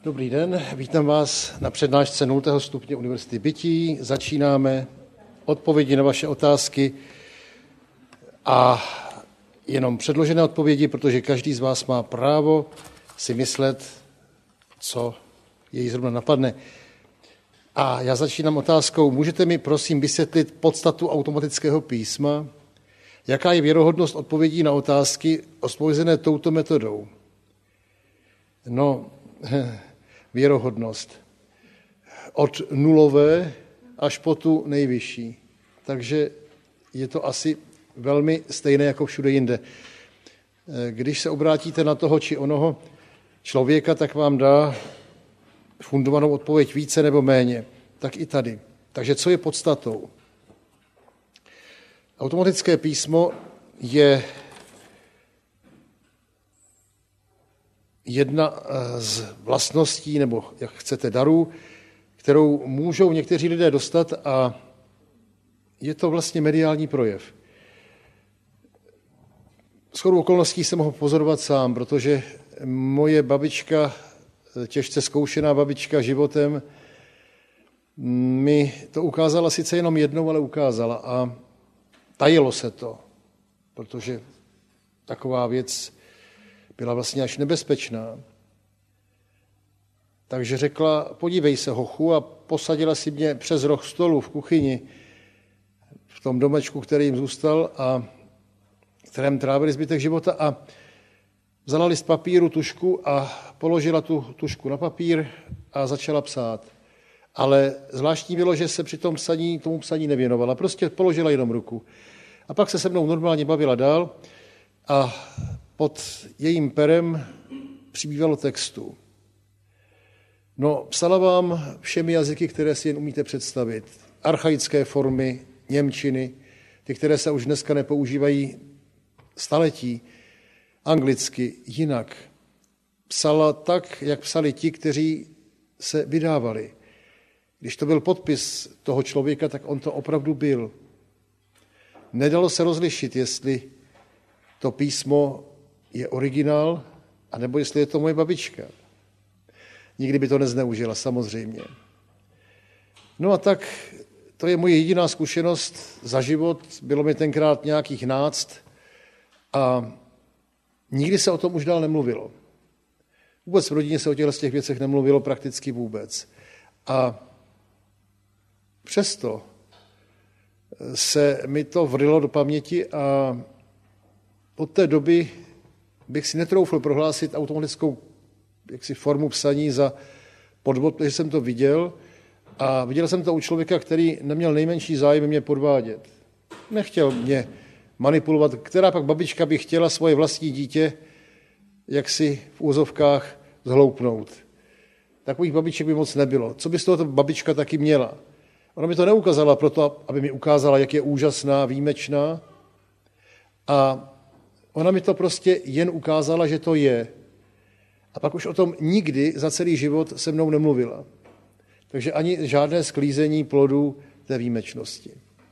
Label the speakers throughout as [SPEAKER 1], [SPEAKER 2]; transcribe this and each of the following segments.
[SPEAKER 1] Dobrý den, vítám vás na přednášce 0. stupně Univerzity Bytí. Začínáme odpovědi na vaše otázky a jenom předložené odpovědi, protože každý z vás má právo si myslet, co jej zrovna napadne. A já začínám otázkou, můžete mi prosím vysvětlit podstatu automatického písma? Jaká je věrohodnost odpovědí na otázky odpovězené touto metodou? No, věrohodnost. Od nulové až po tu nejvyšší. Takže je to asi velmi stejné jako všude jinde. Když se obrátíte na toho či onoho člověka, tak vám dá fundovanou odpověď více nebo méně. Tak i tady. Takže co je podstatou? Automatické písmo je jedna z vlastností, nebo jak chcete, darů, kterou můžou někteří lidé dostat a je to vlastně mediální projev. Shodou okolností jsem mohl pozorovat sám, protože moje babička, těžce zkoušená babička životem, mi to ukázala sice jenom jednou, ale ukázala a tajilo se to, protože taková věc byla vlastně až nebezpečná. Takže řekla, podívej se, hochu, a posadila si mě přes roh stolu v kuchyni, v tom domečku, který jim zůstal a kterém trávili zbytek života, a vzala list papíru, tužku a položila tu tužku na papír a začala psát. Ale zvláštní bylo, že se při tom psaní, tomu psaní nevěnovala. Prostě položila jenom ruku. A pak se se mnou normálně bavila dál a pod jejím perem přibývalo textu. No, psala vám všemi jazyky, které si jen umíte představit. Archaické formy němčiny, ty, které se už dneska nepoužívají staletí, anglicky, jinak. Psala tak, jak psali ti, kteří se vydávali. Když to byl podpis toho člověka, tak on to opravdu byl. Nedalo se rozlišit, jestli to písmo je originál, anebo jestli je to moje babička. Nikdy by to nezneužila, samozřejmě. No a tak, to je moje jediná zkušenost za život. Bylo mi tenkrát nějakých 11 a nikdy se o tom už dál nemluvilo. Vůbec v rodině se o těchto věcech nemluvilo prakticky vůbec. A přesto se mi to vrylo do paměti a od té doby bych si netroufl prohlásit automatickou formu psaní za podvod, protože jsem to viděl a viděl jsem to u člověka, který neměl nejmenší zájem mě podvádět. Nechtěl mě manipulovat, která pak babička by chtěla svoje vlastní dítě jaksi v úzovkách zhloupnout. Takových babiček by moc nebylo. Co by z toho babička taky měla? Ona mi to neukázala proto, aby mi ukázala, jak je úžasná, výjimečná. A ona mi to prostě jen ukázala, že to je. A pak už o tom nikdy za celý život se mnou nemluvila. Takže ani žádné sklízení plodů té výjimečnosti.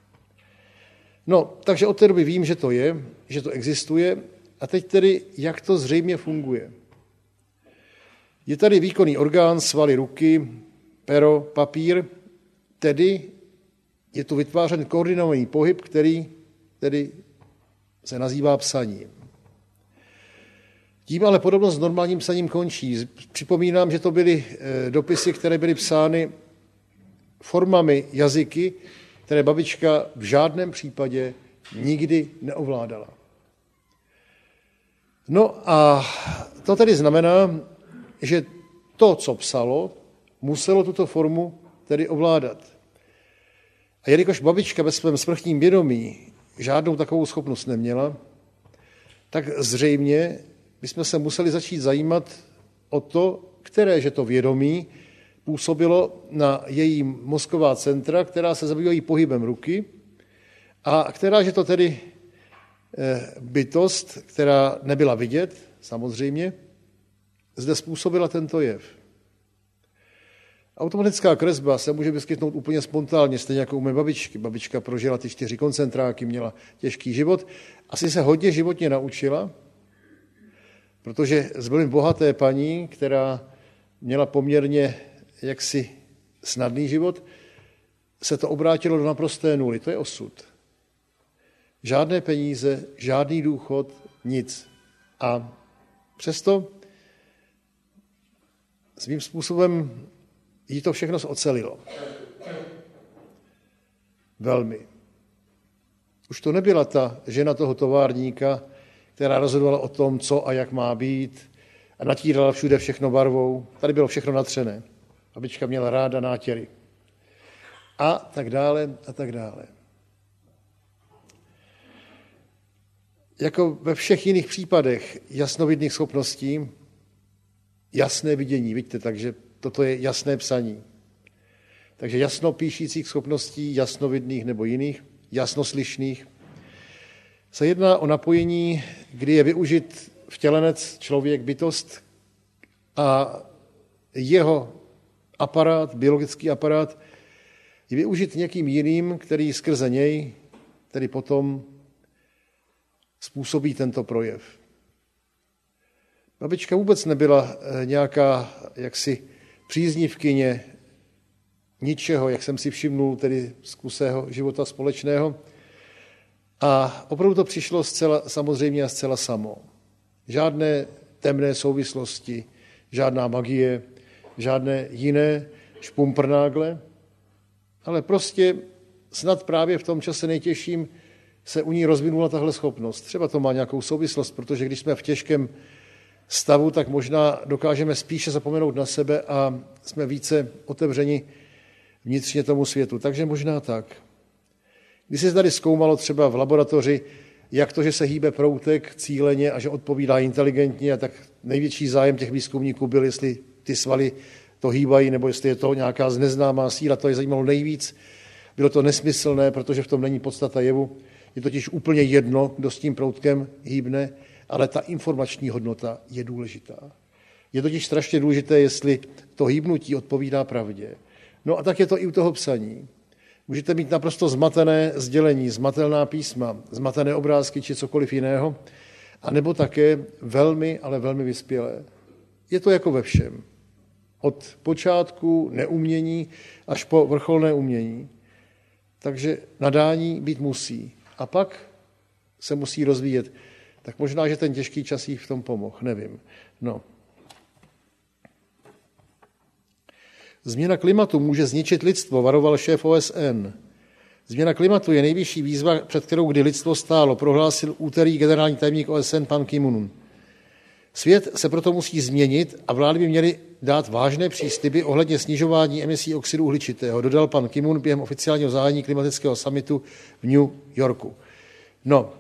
[SPEAKER 1] No, takže od té doby vím, že to je, že to existuje. A teď tedy, jak to zřejmě funguje. Je tady výkonný orgán, svaly ruky, pero, papír, tedy je tu vytvářen koordinovaný pohyb, který tedy se nazývá psaním. Tím ale podobnost s normálním psaním končí. Připomínám, že to byly dopisy, které byly psány formami jazyky, které babička v žádném případě nikdy neovládala. No a to tedy znamená, že to, co psalo, muselo tuto formu tedy ovládat. A jelikož babička ve svém svrchním vědomí žádnou takovou schopnost neměla, tak zřejmě bychom se museli začít zajímat o to, které že to vědomí působilo na její mozková centra, která se zabývají pohybem ruky a která že to tedy bytost, která nebyla vidět, samozřejmě, zde způsobila tento jev. Automatická kresba se může vyskytnout úplně spontánně, stejně jako u mé babičky. Babička prožila ty 4 koncentráky, měla těžký život. Asi se hodně životně naučila, protože z velmi bohaté paní, která měla poměrně jaksi snadný život, se to obrátilo do naprosté nuly. To je osud. Žádné peníze, žádný důchod, nic. A přesto svým způsobem jí to všechno ocelilo. Velmi. Už to nebyla ta žena toho továrníka, která rozhodovala o tom, co a jak má být a natírala všude všechno barvou. Tady bylo všechno natřené. Babička měla ráda nátěry. A tak dále, a tak dále. Jako ve všech jiných případech jasnovidných schopností, jasné vidění, vidíte, takže toto je jasné psaní. Takže jasno píšících schopností, jasnovidných nebo jiných, jasnoslyšných, se jedná o napojení, kdy je využit vtělenec, člověk, bytost a jeho aparát, biologický aparát, je využit někým jiným, který skrze něj, tedy potom způsobí tento projev. Babička vůbec nebyla nějaká jaksi příznivkyně ničeho, jak jsem si všimnul, tedy z kusého života společného. A opravdu to přišlo zcela samozřejmě a zcela samo. Žádné temné souvislosti, žádná magie, žádné jiné špumprnágle, ale prostě snad právě v tom čase nejtěžším se u ní rozvinula tahle schopnost. Třeba to má nějakou souvislost, protože když jsme v těžkém stavu, tak možná dokážeme spíše zapomenout na sebe a jsme více otevřeni vnitřně tomu světu. Takže možná tak. Když se tady zkoumalo třeba v laboratoři, jak to, že se hýbe proutek cíleně a že odpovídá inteligentně, a tak největší zájem těch výzkumníků byl, jestli ty svaly to hýbají, nebo jestli je to nějaká neznámá síla, to je zajímalo nejvíc. Bylo to nesmyslné, protože v tom není podstata jevu. Je totiž úplně jedno, kdo s tím proutkem hýbne, ale ta informační hodnota je důležitá. Je totiž strašně důležité, jestli to hýbnutí odpovídá pravdě. No a tak je to i u toho psaní. Můžete mít naprosto zmatené sdělení, zmatelná písma, zmatené obrázky či cokoliv jiného, anebo také velmi, ale velmi vyspělé. Je to jako ve všem. Od počátku neumění až po vrcholné umění. Takže nadání být musí. A pak se musí rozvíjet. Tak možná, že ten těžký čas jí v tom pomohl, nevím. No. Změna klimatu může zničit lidstvo, varoval šéf OSN. Změna klimatu je nejvyšší výzva, před kterou kdy lidstvo stálo, prohlásil úterý generální tajemník OSN pan Ki-moon. Svět se proto musí změnit a vlády by měly dát vážné přísliby ohledně snižování emisí oxidu uhličitého, dodal pan Ki-moon během oficiálního zahájení klimatického summitu v New Yorku. No,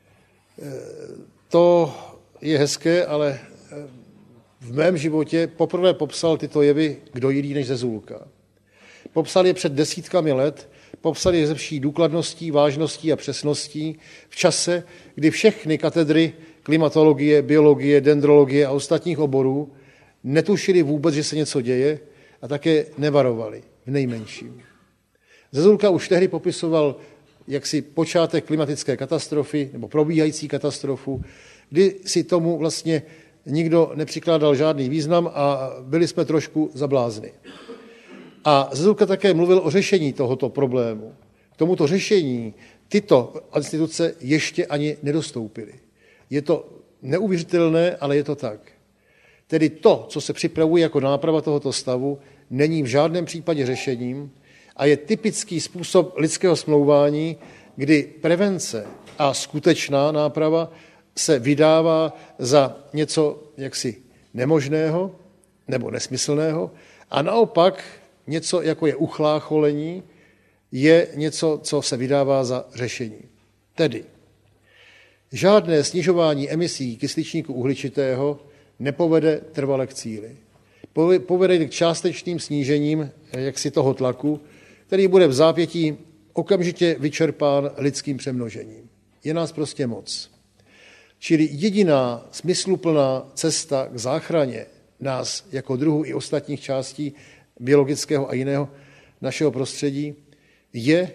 [SPEAKER 1] to je hezké, ale v mém životě poprvé popsal tyto jevy kdo jiný než Zezulka. Popsal je před desítkami let, popsal je ze vší důkladností, vážností a přesností v čase, kdy všechny katedry klimatologie, biologie, dendrologie a ostatních oborů netušili vůbec, že se něco děje a také nevarovali v nejmenším. Zezulka už tehdy popisoval jaksi počátek klimatické katastrofy nebo probíhající katastrofu, kdy si tomu vlastně nikdo nepřikládal žádný význam a byli jsme trošku zablázny. A Zezulka také mluvil o řešení tohoto problému. K tomuto řešení tyto instituce ještě ani nedostoupily. Je to neuvěřitelné, ale je to tak. Tedy to, co se připravuje jako náprava tohoto stavu, není v žádném případě řešením a je typický způsob lidského smlouvání, kdy prevence a skutečná náprava se vydává za něco jaksi nemožného nebo nesmyslného a naopak něco, jako je uchlácholení, je něco, co se vydává za řešení. Tedy žádné snižování emisí kysličníku uhličitého nepovede trvale k cíli. Povede k částečným snížením jaksi toho tlaku, který bude v zápětí okamžitě vyčerpán lidským přemnožením. Je nás prostě moc. Čili jediná smysluplná cesta k záchraně nás jako druhu i ostatních částí biologického a jiného našeho prostředí je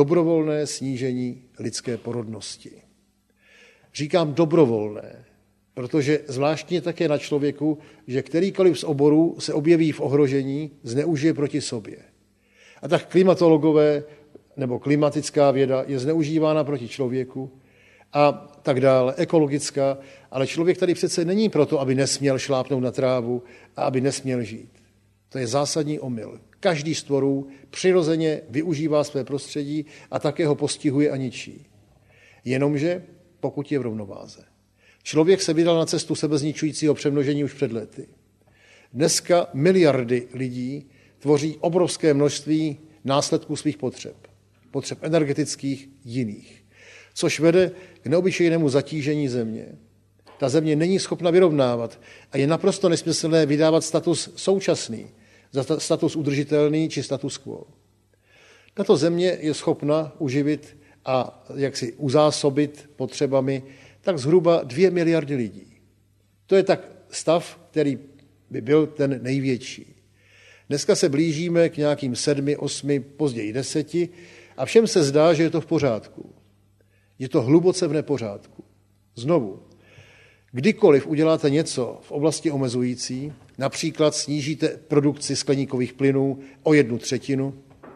[SPEAKER 1] dobrovolné snížení lidské porodnosti. Říkám dobrovolné, Protože zvláštně také na člověku, že kterýkoliv z oborů se objeví v ohrožení, zneužije proti sobě. A tak klimatologové nebo klimatická věda je zneužívána proti člověku a tak dále, ekologická, ale člověk tady přece není proto, aby nesměl šlápnout na trávu a aby nesměl žít. To je zásadní omyl. Každý z tvorů přirozeně využívá své prostředí a také ho postihuje a ničí. Jenomže pokud je v rovnováze. Člověk se vydal na cestu sebezničujícího přemnožení už před lety. Dneska miliardy lidí tvoří obrovské množství následků svých potřeb. Potřeb energetických, jiných. Což vede k neobyčejnému zatížení země. Ta země není schopna vyrovnávat a je naprosto nesmyslné vydávat status současný, za status udržitelný či status quo. Tato země je schopna uživit a jaksi uzásobit potřebami tak zhruba 2 miliardy lidí. To je tak stav, který by byl ten největší. Dneska se blížíme k nějakým 7, 8, později 10 a všem se zdá, že je to v pořádku. Je to hluboce v nepořádku. Znovu, kdykoliv uděláte něco v oblasti omezující, například snížíte produkci skleníkových plynů o 1/3,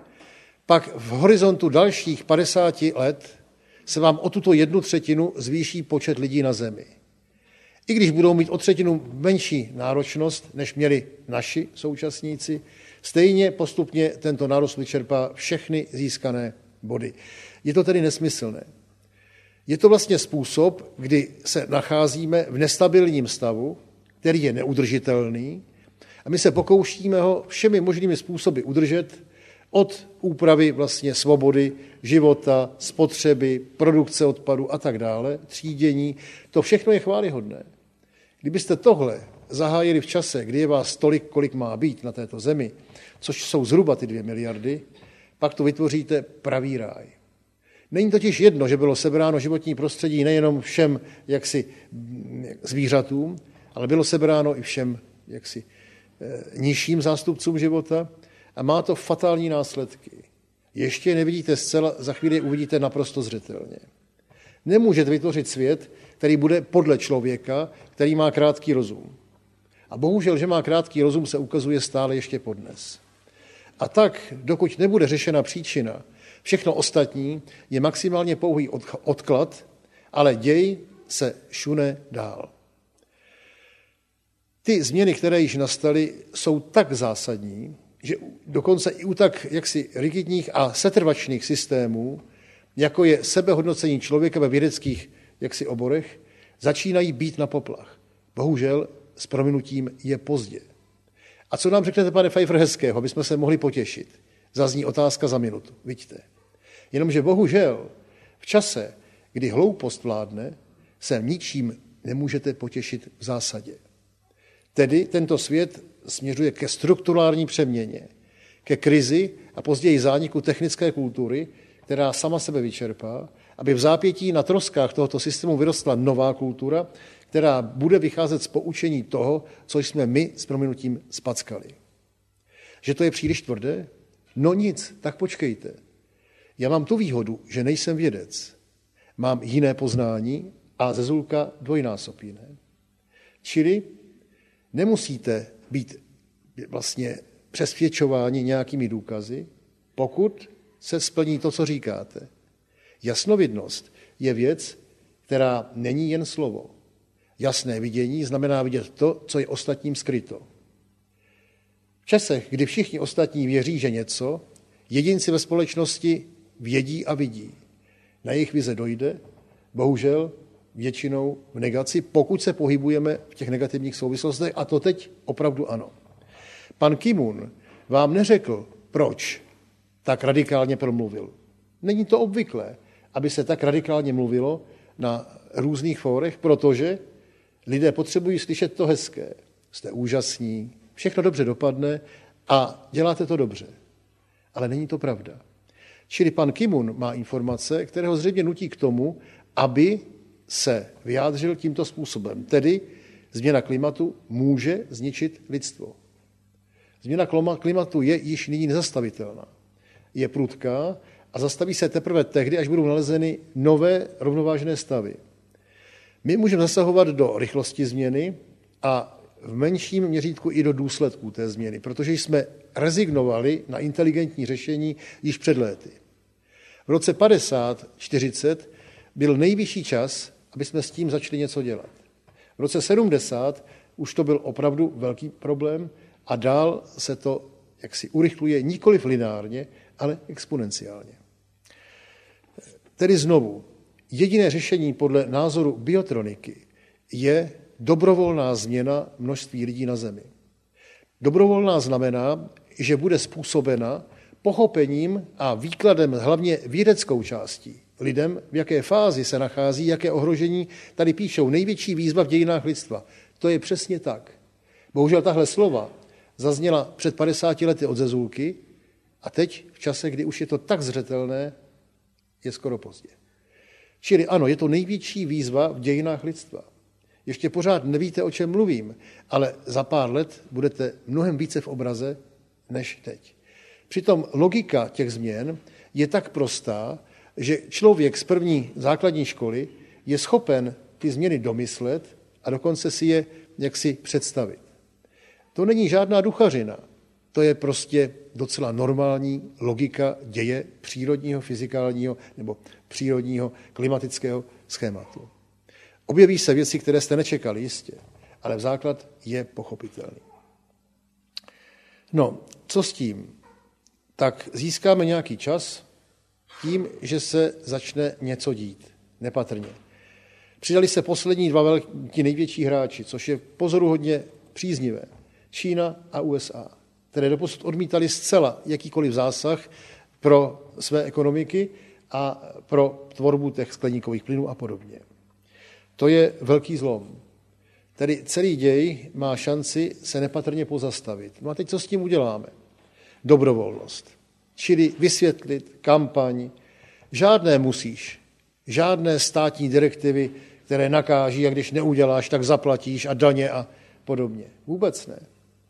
[SPEAKER 1] pak v horizontu dalších 50 let se vám o tuto 1/3 zvýší počet lidí na Zemi. I když budou mít o 1/3 menší náročnost, než měli naši současníci, stejně postupně tento nárůst vyčerpá všechny získané body. Je to tedy nesmyslné. Je to vlastně způsob, kdy se nacházíme v nestabilním stavu, který je neudržitelný a my se pokoušíme ho všemi možnými způsoby udržet od úpravy vlastně svobody, života, spotřeby, produkce odpadu a tak dále, třídění. To všechno je chvályhodné. Kdybyste tohle zahájili v čase, kdy je vás tolik, kolik má být na této zemi, což jsou zhruba ty 2 miliardy, pak to vytvoříte pravý ráj. Není totiž jedno, že bylo sebráno životní prostředí nejenom všem jaksi zvířatům, ale bylo sebráno i všem jaksi nižším zástupcům života a má to fatální následky. Ještě nevidíte zcela, za chvíli uvidíte naprosto zřetelně. Nemůžete vytvořit svět, který bude podle člověka, který má krátký rozum. A bohužel, že má krátký rozum, se ukazuje stále ještě podnes. A tak, dokud nebude řešena příčina, všechno ostatní je maximálně pouhý odklad, ale děj se šune dál. Ty změny, které již nastaly, jsou tak zásadní, že dokonce i u tak jaksi rigidních a setrvačných systémů, jako je sebehodnocení člověka ve vědeckých jaksi oborech, začínají být na poplach. Bohužel s prominutím je pozdě. A co nám řeknete, pane Pfeiffer, hezkého, aby jsme se mohli potěšit? Zazní otázka za minutu, vidíte. Jenomže bohužel v čase, kdy hloupost vládne, se ničím nemůžete potěšit v zásadě. Tedy tento svět směřuje ke strukturální přeměně, ke krizi a později zániku technické kultury, která sama sebe vyčerpá, aby v zápětí na troskách tohoto systému vyrostla nová kultura, která bude vycházet z poučení toho, co jsme my s prominutím spackali. Že to je příliš tvrdé? No nic, tak počkejte. Já mám tu výhodu, že nejsem vědec. Mám jiné poznání a zezulka dvojnásob jiné. Čili nemusíte být vlastně přesvědčováni nějakými důkazy, pokud se splní to, co říkáte. Jasnovidnost je věc, která není jen slovo. Jasné vidění znamená vidět to, co je ostatním skryto. V časech, kdy všichni ostatní věří, že něco, jedinci ve společnosti vědí a vidí. Na jejich vize dojde, bohužel většinou v negaci, pokud se pohybujeme v těch negativních souvislostech, a to teď opravdu ano. Pan Ki-moon vám neřekl, proč tak radikálně promluvil. Není to obvyklé, aby se tak radikálně mluvilo na různých fórech, protože lidé potřebují slyšet to hezké. Jste úžasní, všechno dobře dopadne a děláte to dobře. Ale není to pravda. Čili pan Ki-moon má informace, které ho zřejmě nutí k tomu, aby se vyjádřil tímto způsobem. Tedy změna klimatu může zničit lidstvo. Změna klimatu je již nyní nezastavitelná. Je prudká a zastaví se teprve tehdy, až budou nalezeny nové rovnovážné stavy. My můžeme zasahovat do rychlosti změny a v menším měřítku i do důsledků té změny, protože jsme rezignovali na inteligentní řešení již před léty. V roce 50-40 byl nejvyšší čas, aby jsme s tím začali něco dělat. V roce 70 už to byl opravdu velký problém a dál se to jaksi urychluje nikoliv lineárně, ale exponenciálně. Tedy znovu, jediné řešení podle názoru biotroniky je dobrovolná změna množství lidí na Zemi. Dobrovolná znamená, že bude způsobena pochopením a výkladem hlavně vědeckou částí lidem, v jaké fázi se nachází, jaké ohrožení. Tady píšou největší výzva v dějinách lidstva. To je přesně tak. Bohužel tahle slova zazněla před 50 lety od Zezulky a teď v čase, kdy už je to tak zřetelné, je skoro pozdě. Čili ano, je to největší výzva v dějinách lidstva. Ještě pořád nevíte, o čem mluvím, ale za pár let budete mnohem více v obraze než teď. Přitom logika těch změn je tak prostá, že člověk z první základní školy je schopen ty změny domyslet a dokonce si je jaksi představit. To není žádná duchařina, to je prostě docela normální logika děje přírodního, fyzikálního nebo přírodního klimatického schématu. Objeví se věci, které jste nečekali, jistě, ale v základ je pochopitelný. No, co s tím? Tak získáme nějaký čas tím, že se začne něco dít, nepatrně. Přidali se poslední dva ti největší hráči, což je pozoruhodně příznivé. Čína a USA, které doposud odmítali zcela jakýkoliv zásah pro své ekonomiky a pro tvorbu těch skleníkových plynů a podobně. To je velký zlom. Tedy celý děj má šanci se nepatrně pozastavit. No a teď co s tím uděláme? Dobrovolnost. Čili vysvětlit, kampaň, žádné musíš, žádné státní direktivy, které nakáží a když neuděláš, tak zaplatíš a daně a podobně. Vůbec ne.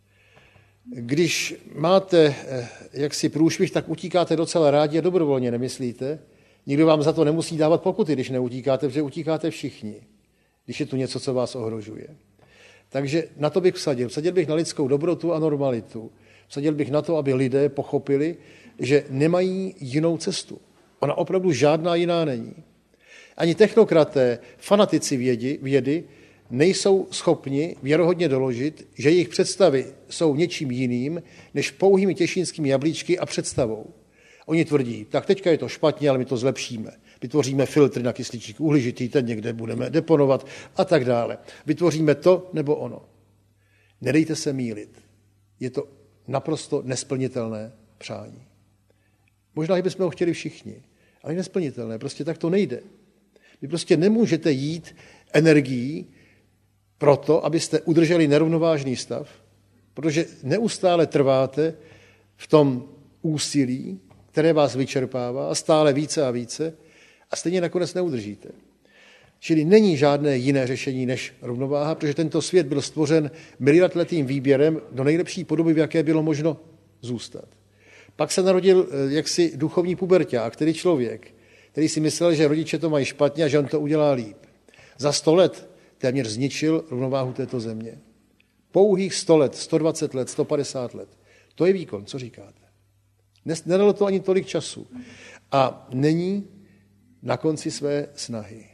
[SPEAKER 1] Když máte jaksi průšvih, tak utíkáte docela rádi a dobrovolně, nemyslíte? Nikdo vám za to nemusí dávat pokuty, když neutíkáte, protože utíkáte všichni, když je tu něco, co vás ohrožuje. Takže na to bych vsadil. Vsadil bych na lidskou dobrotu a normalitu. Vsadil bych na to, aby lidé pochopili, že nemají jinou cestu. Ona opravdu žádná jiná není. Ani technokraté, fanatici vědy nejsou schopni věrohodně doložit, že jejich představy jsou něčím jiným, než pouhými těšínskými jablíčky a představou. Oni tvrdí, tak teďka je to špatně, ale my to zlepšíme. Vytvoříme filtry na kysličník uhličitý, ten někde budeme deponovat a tak dále. Vytvoříme to nebo ono. Nedejte se mýlit. Je to naprosto nesplnitelné přání. Možná, že bychom ho chtěli všichni, ale nesplnitelné. Prostě tak to nejde. Vy prostě nemůžete jít energií proto, abyste udrželi nerovnovážný stav, protože neustále trváte v tom úsilí, které vás vyčerpává a stále více a více a stejně nakonec neudržíte. Čili není žádné jiné řešení než rovnováha, protože tento svět byl stvořen miliardletým výběrem do nejlepší podoby, v jaké bylo možno zůstat. Pak se narodil jaksi duchovní puberťák, který člověk, který si myslel, že rodiče to mají špatně a že on to udělá líp. Za 100 let téměř zničil rovnováhu této země. Pouhých 100 let, 120 let, 150 let. To je výkon, co říkáte. Nedalo to ani tolik času. A není na konci své snahy.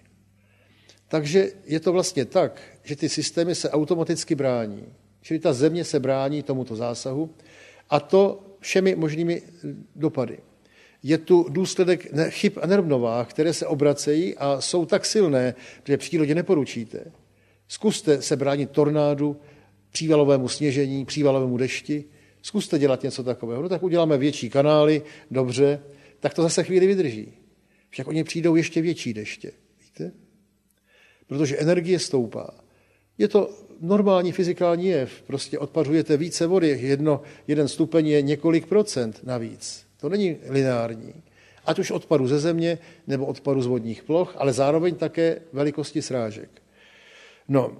[SPEAKER 1] Takže je to vlastně tak, že ty systémy se automaticky brání. Čili ta země se brání tomuto zásahu a to všemi možnými dopady. Je tu důsledek chyb a nerovnováh, které se obracejí a jsou tak silné, že přírodě neporučíte. Zkuste se bránit tornádu, přívalovému sněžení, přívalovému dešti. Zkuste dělat něco takového. No tak uděláme větší kanály, dobře, tak to zase chvíli vydrží. Však oni přijdou ještě větší deště. Víte? Protože energie stoupá. Je to normální fyzikální jev. Prostě odpařujete více vody. Jeden stupeň je několik procent navíc. To není lineární. Ať už odpadu ze země, nebo odpadu z vodních ploch, ale zároveň také velikosti srážek. No,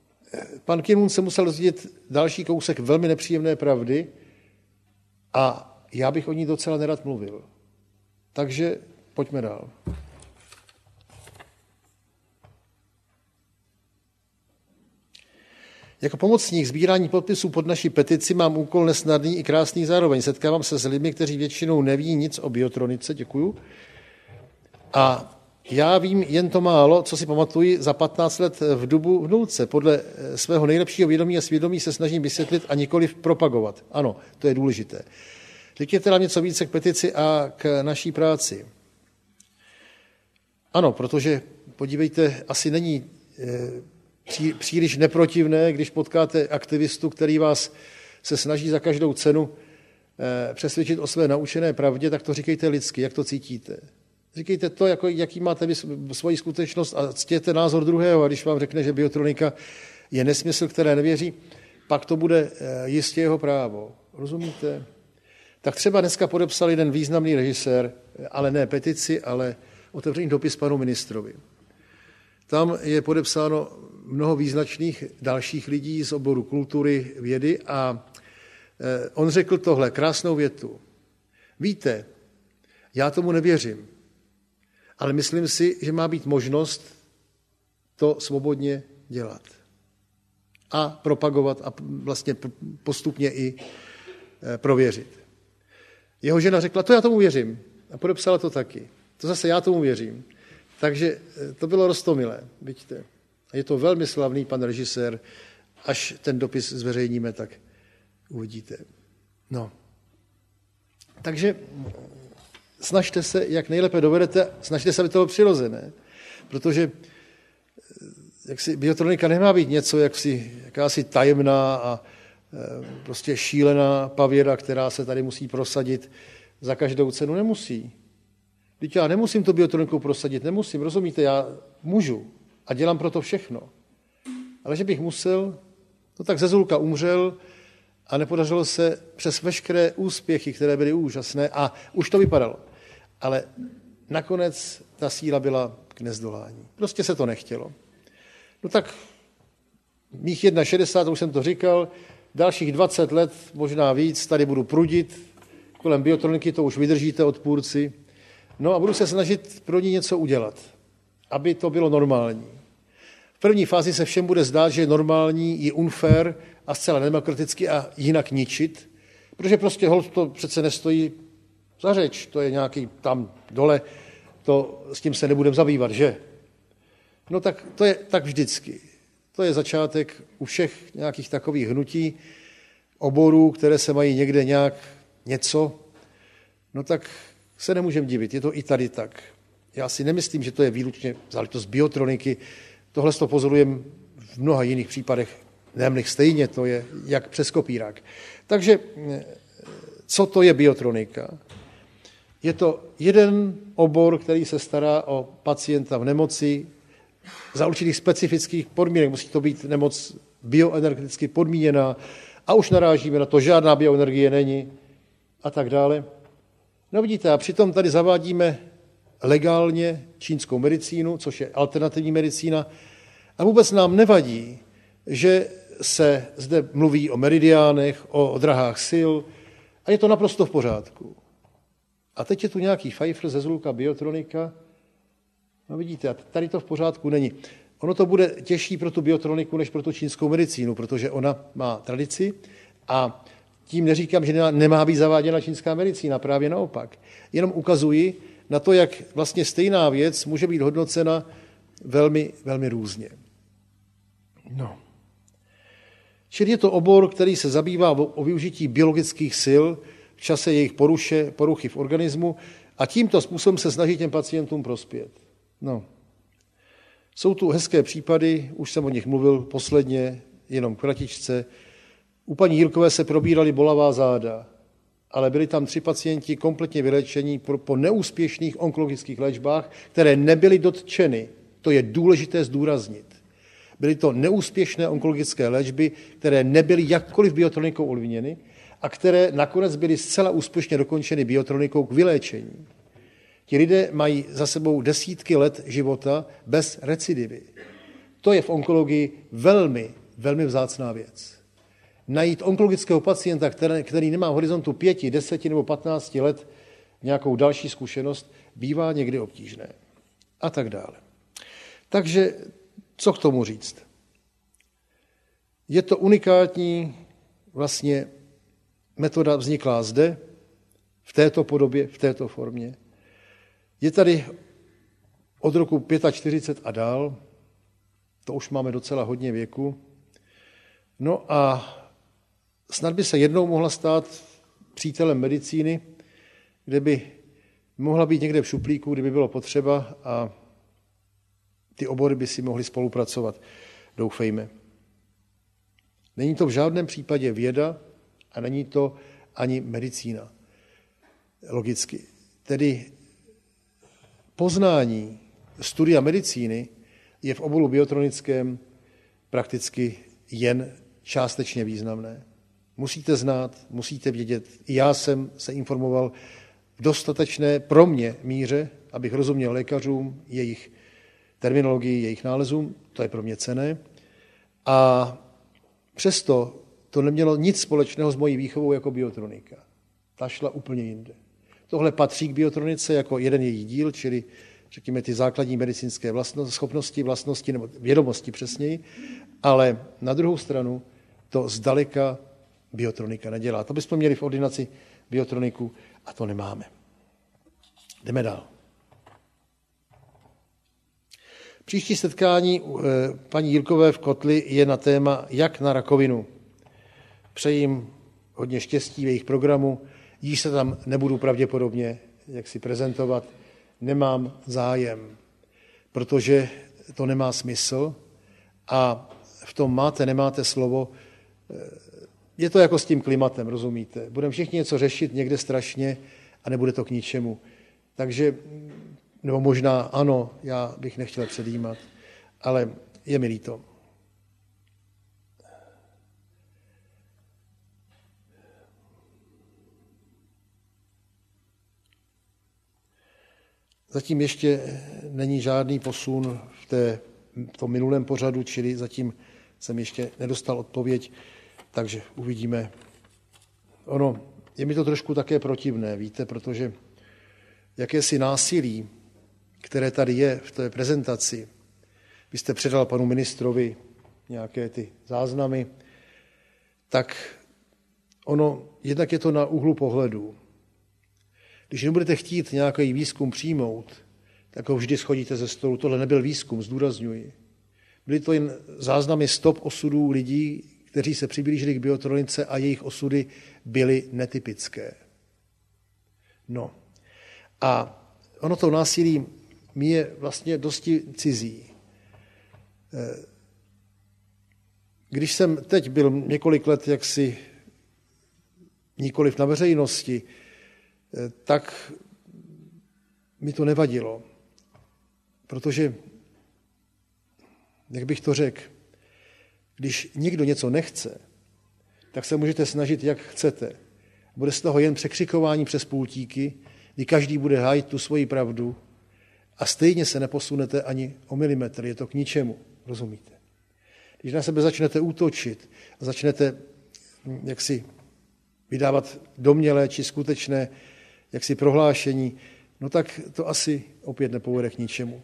[SPEAKER 1] pan Kim se musel dozvědět další kousek velmi nepříjemné pravdy a já bych o ní docela nerad mluvil. Takže pojďme dál. Jako pomocník sbírání podpisů pod naší petici mám úkol nesnadný i krásný zároveň. Setkávám se s lidmi, kteří většinou neví nic o biotronice, děkuju. A já vím jen to málo, co si pamatuji za 15 let v Dubu v nulce. Podle svého nejlepšího vědomí a svědomí se snažím vysvětlit a nikoliv propagovat. Ano, to je důležité. Řekněte nám něco více k petici a k naší práci. Ano, protože, podívejte, asi není příliš neprotivné, když potkáte aktivistu, který vás se snaží za každou cenu přesvědčit o své naučené pravdě, tak to říkejte lidsky, jak to cítíte. Říkejte to, jaký máte vy svoji skutečnost a ctěte názor druhého. A když vám řekne, že biotronika je nesmysl, které nevěří, pak to bude jistě jeho právo. Rozumíte? Tak třeba dneska podepsal jeden významný režisér, ale ne petici, ale otevřený dopis panu ministrovi. Tam je podepsáno mnoho význačných dalších lidí z oboru kultury, vědy a on řekl tohle, krásnou větu. Víte, já tomu nevěřím, ale myslím si, že má být možnost to svobodně dělat. A propagovat a vlastně postupně i prověřit. Jeho žena řekla, to já tomu věřím. A podepsala to taky. To zase já tomu věřím. Takže to bylo roztomilé, vidíte. A je to velmi slavný pan režisér, až ten dopis zveřejníme, tak uvidíte. No. Takže snažte se, jak nejlépe dovedete, snažte se, aby to bylo přirozené, protože biotronika nemá být něco, jakási tajemná a prostě šílená pavěda, která se tady musí prosadit za každou cenu. Nemusí. Teď já nemusím to biotroniku prosadit, nemusím, rozumíte, já můžu a dělám pro to všechno. Ale že bych musel, no tak Zezulka umřel a nepodařilo se přes veškeré úspěchy, které byly úžasné a už to vypadalo. Ale nakonec ta síla byla k nezdolání. Prostě se to nechtělo. No tak mých 61, už jsem to říkal, dalších 20 let, možná víc, tady budu prudit, kolem biotroniky to už vydržíte, odpůrci, no a budu se snažit pro ní něco udělat, aby to bylo normální. V první fázi se všem bude zdát, že je normální, je unfair a zcela nedemokraticky a jinak ničit, protože prostě holt to přece nestojí za řeč, to je nějaký tam dole, s tím se nebudeme zabývat, že? No tak to je tak vždycky. To je začátek u všech nějakých takových hnutí, oborů, které se mají někde nějak něco, no tak se nemůžeme divit, je to i tady tak. Já si nemyslím, že to je výlučně záležitost biotroniky, tohle to pozorujeme v mnoha jiných případech, nemlich stejně, to je jak přes kopírák. Takže co to je biotronika? Je to jeden obor, který se stará o pacienta v nemoci za určitých specifických podmínek. Musí to být nemoc bioenergeticky podmíněná a už narážíme na to, žádná bioenergie není a tak dále. No vidíte, a přitom tady zavádíme legálně čínskou medicínu, což je alternativní medicína a vůbec nám nevadí, že se zde mluví o meridiánech, o drahách sil a je to naprosto v pořádku. A teď je tu nějaký fajfl ze Zezulka biotronika. No vidíte, a tady to v pořádku není. Ono to bude těžší pro tu biotroniku, než pro tu čínskou medicínu, protože ona má tradici a tím neříkám, že nemá být zaváděna čínská medicína, právě naopak. Jenom ukazuji na to, jak vlastně stejná věc může být hodnocena velmi, velmi různě. No. Čili je to obor, který se zabývá o využití biologických sil v čase jejich poruchy v organismu a tímto způsobem se snaží těm pacientům prospět. No. Jsou tu hezké případy, už jsem o nich mluvil posledně, jenom kratičce. U paní Jirkové se probírali bolavá záda, ale byli tam 3 pacienti kompletně vyléčení po neúspěšných onkologických léčbách, které nebyly dotčeny. To je důležité zdůraznit. Byly to neúspěšné onkologické léčby, které nebyly jakkoliv biotronikou ovlivněny a které nakonec byly zcela úspěšně dokončeny biotronikou k vyléčení. Ti lidé mají za sebou desítky let života bez recidivy. To je v onkologii velmi, velmi vzácná věc. Najít onkologického pacienta, který nemá v horizontu 5, 10 nebo 15 let nějakou další zkušenost, bývá někdy obtížné. A tak dále. Takže co k tomu říct? Je to unikátní vlastně metoda vzniklá zde, v této podobě, v této formě. Je tady od roku 45 a dál, to už máme docela hodně věku. No a snad by se jednou mohla stát přítelem medicíny, kde by mohla být někde v šuplíku, kdyby bylo potřeba a ty obory by si mohly spolupracovat, doufejme. Není to v žádném případě věda a není to ani medicína. Logicky. Tedy poznání studia medicíny je v oboru biotronickém prakticky jen částečně významné. Musíte znát, musíte vědět. I já jsem se informoval v dostatečné pro mě míře, abych rozuměl lékařům, jejich terminologii, jejich nálezům, to je pro mě cenné. A přesto to nemělo nic společného s mojí výchovou jako biotronika. Ta šla úplně jinde. Tohle patří k biotronice jako jeden její díl, čili řekněme ty základní medicínské schopnosti, vlastnosti nebo vědomosti přesněji, ale na druhou stranu to zdaleka biotronika nedělá. To bychom měli v ordinaci biotroniku a to nemáme. Jdeme dál. Příští setkání paní Jílkové v Kotli je na téma jak na rakovinu. Přeji jim hodně štěstí v jejich programu, již se tam nebudu pravděpodobně jak si prezentovat, nemám zájem, protože to nemá smysl a v tom máte, nemáte slovo. Je to jako s tím klimatem, rozumíte? Budeme všichni něco řešit někde strašně a nebude to k ničemu. Takže, nebo možná ano, já bych nechtěl předjímat, ale je mi líto. Zatím ještě není žádný posun v tom minulém pořadu, čili zatím jsem ještě nedostal odpověď, takže uvidíme. Ono, je mi to trošku také protivné, víte, protože jakési násilí, které tady je v té prezentaci, vy jste předal panu ministrovi nějaké ty záznamy, tak ono, jednak je to na úhlu pohledu. Když nebudete chtít nějaký výzkum přijmout, tak ho vždy schodíte ze stolu. Tohle nebyl výzkum, zdůrazňuji. Byly to jen záznamy stop osudů lidí, kteří se přiblížili k biotronice a jejich osudy byly netypické. No. A ono to násilí mi je vlastně dosti cizí. Když jsem teď byl několik let jaksi nikoliv na veřejnosti, tak mi to nevadilo, protože, jak bych to řekl, když někdo něco nechce, tak se můžete snažit, jak chcete. Bude z toho jen překřikování přes pultíky, kdy každý bude hájit tu svoji pravdu a stejně se neposunete ani o milimetr, je to k ničemu, rozumíte? Když na sebe začnete útočit a začnete jaksi vydávat domnělé či skutečné jaksi prohlášení, no tak to asi opět nepovede k ničemu.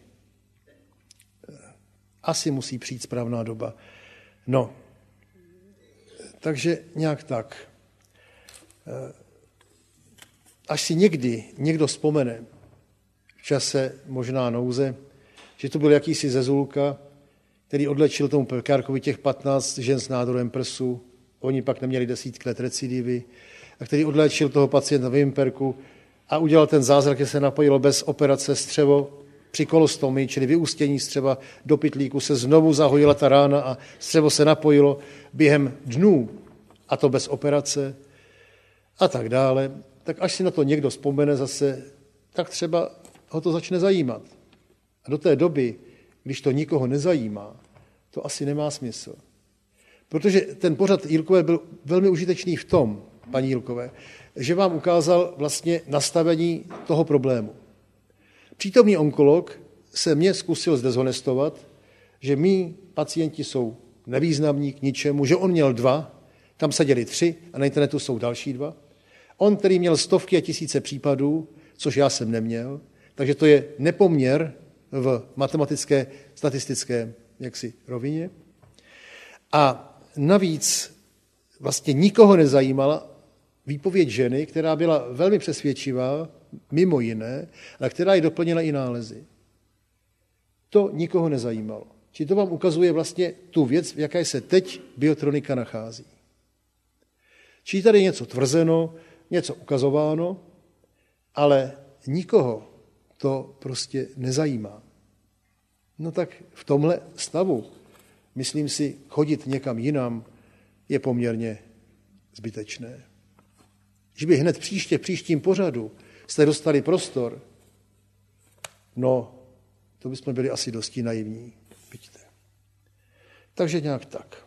[SPEAKER 1] Asi musí přijít správná doba. No, takže nějak tak. Až si někdy někdo vzpomene v čase možná nouze, že to byl jakýsi Zezulka, který odlečil tomu pekárkovi těch 15 žen s nádorem prsu, oni pak neměli 10 let recidivy, a který odléčil toho pacienta v Imperku a udělal ten zázrak, že se napojilo bez operace střevo při kolostomii, čili vyústění střeva do pytlíku, se znovu zahojila ta rána a střevo se napojilo během dnů, a to bez operace a tak dále. Tak až si na to někdo vzpomene zase, tak třeba ho to začne zajímat. A do té doby, když to nikoho nezajímá, to asi nemá smysl. Protože ten pořad Jílkové byl velmi užitečný v tom, paní Jílkové, že vám ukázal vlastně nastavení toho problému. Přítomný onkolog se mě zkusil zdezhonestovat, že mí pacienti jsou nevýznamní k ničemu, že on měl 2, tam seděli 3 a na internetu jsou další 2. On, který měl stovky a tisíce případů, což já jsem neměl, takže to je nepoměr v matematické, statistické jaksi rovině. A navíc vlastně nikoho nezajímala výpověď ženy, která byla velmi přesvědčivá, mimo jiné, ale která ji doplnila i nálezy. To nikoho nezajímalo. Či to vám ukazuje vlastně tu věc, v jaké se teď biotronika nachází. Či tady je něco tvrzeno, něco ukazováno, ale nikoho to prostě nezajímá. No tak v tomhle stavu, myslím si, chodit někam jinam je poměrně zbytečné. Že by hned v příštím pořadu jste dostali prostor, no, to bychom byli asi dosti naivní. Vidíte. Takže nějak tak.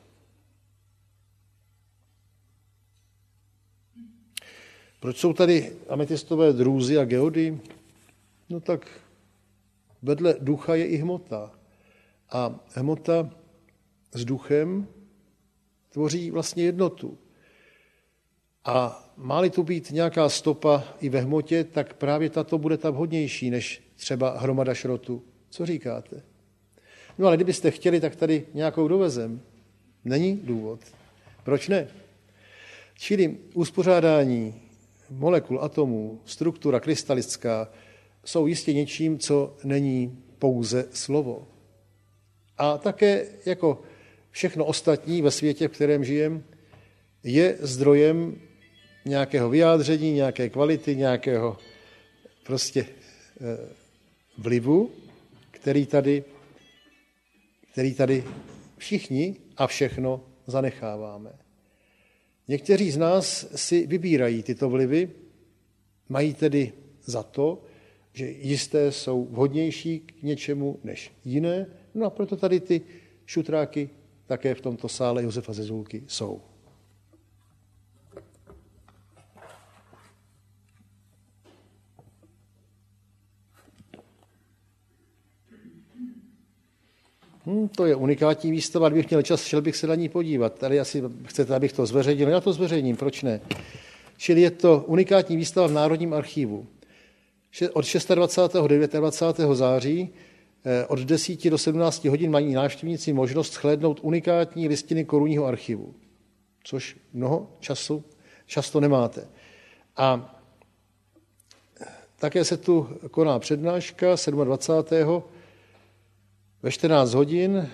[SPEAKER 1] Proč jsou tady ametystové drůzy a geody? No tak vedle ducha je i hmota. A hmota s duchem tvoří vlastně jednotu. A má-li tu být nějaká stopa i ve hmotě, tak právě tato bude tam vhodnější než třeba hromada šrotu. Co říkáte? No ale kdybyste chtěli, tak tady nějakou dovezem. Není důvod. Proč ne? Čili uspořádání molekul, atomů, struktura krystalická jsou jistě něčím, co není pouze slovo. A také jako všechno ostatní ve světě, v kterém žijem, je zdrojem nějakého vyjádření, nějaké kvality, nějakého prostě vlivu, který tady všichni a všechno zanecháváme. Někteří z nás si vybírají tyto vlivy, mají tedy za to, že jisté jsou vhodnější k něčemu než jiné, no a proto tady ty šutráky také v tomto sále Josefa Zezulky jsou. To je unikátní výstava, kdybych měl čas, šel bych se na ní podívat. Tady asi chcete, abych to zveřejnil. Já to zveřejním, proč ne? Čili je to unikátní výstava v Národním archivu. Od 26. do 29. září od 10 do 17 hodin mají návštěvníci možnost shlédnout unikátní listiny korunního archivu, což mnoho často nemáte. A také se tu koná přednáška 27. ve 14 hodin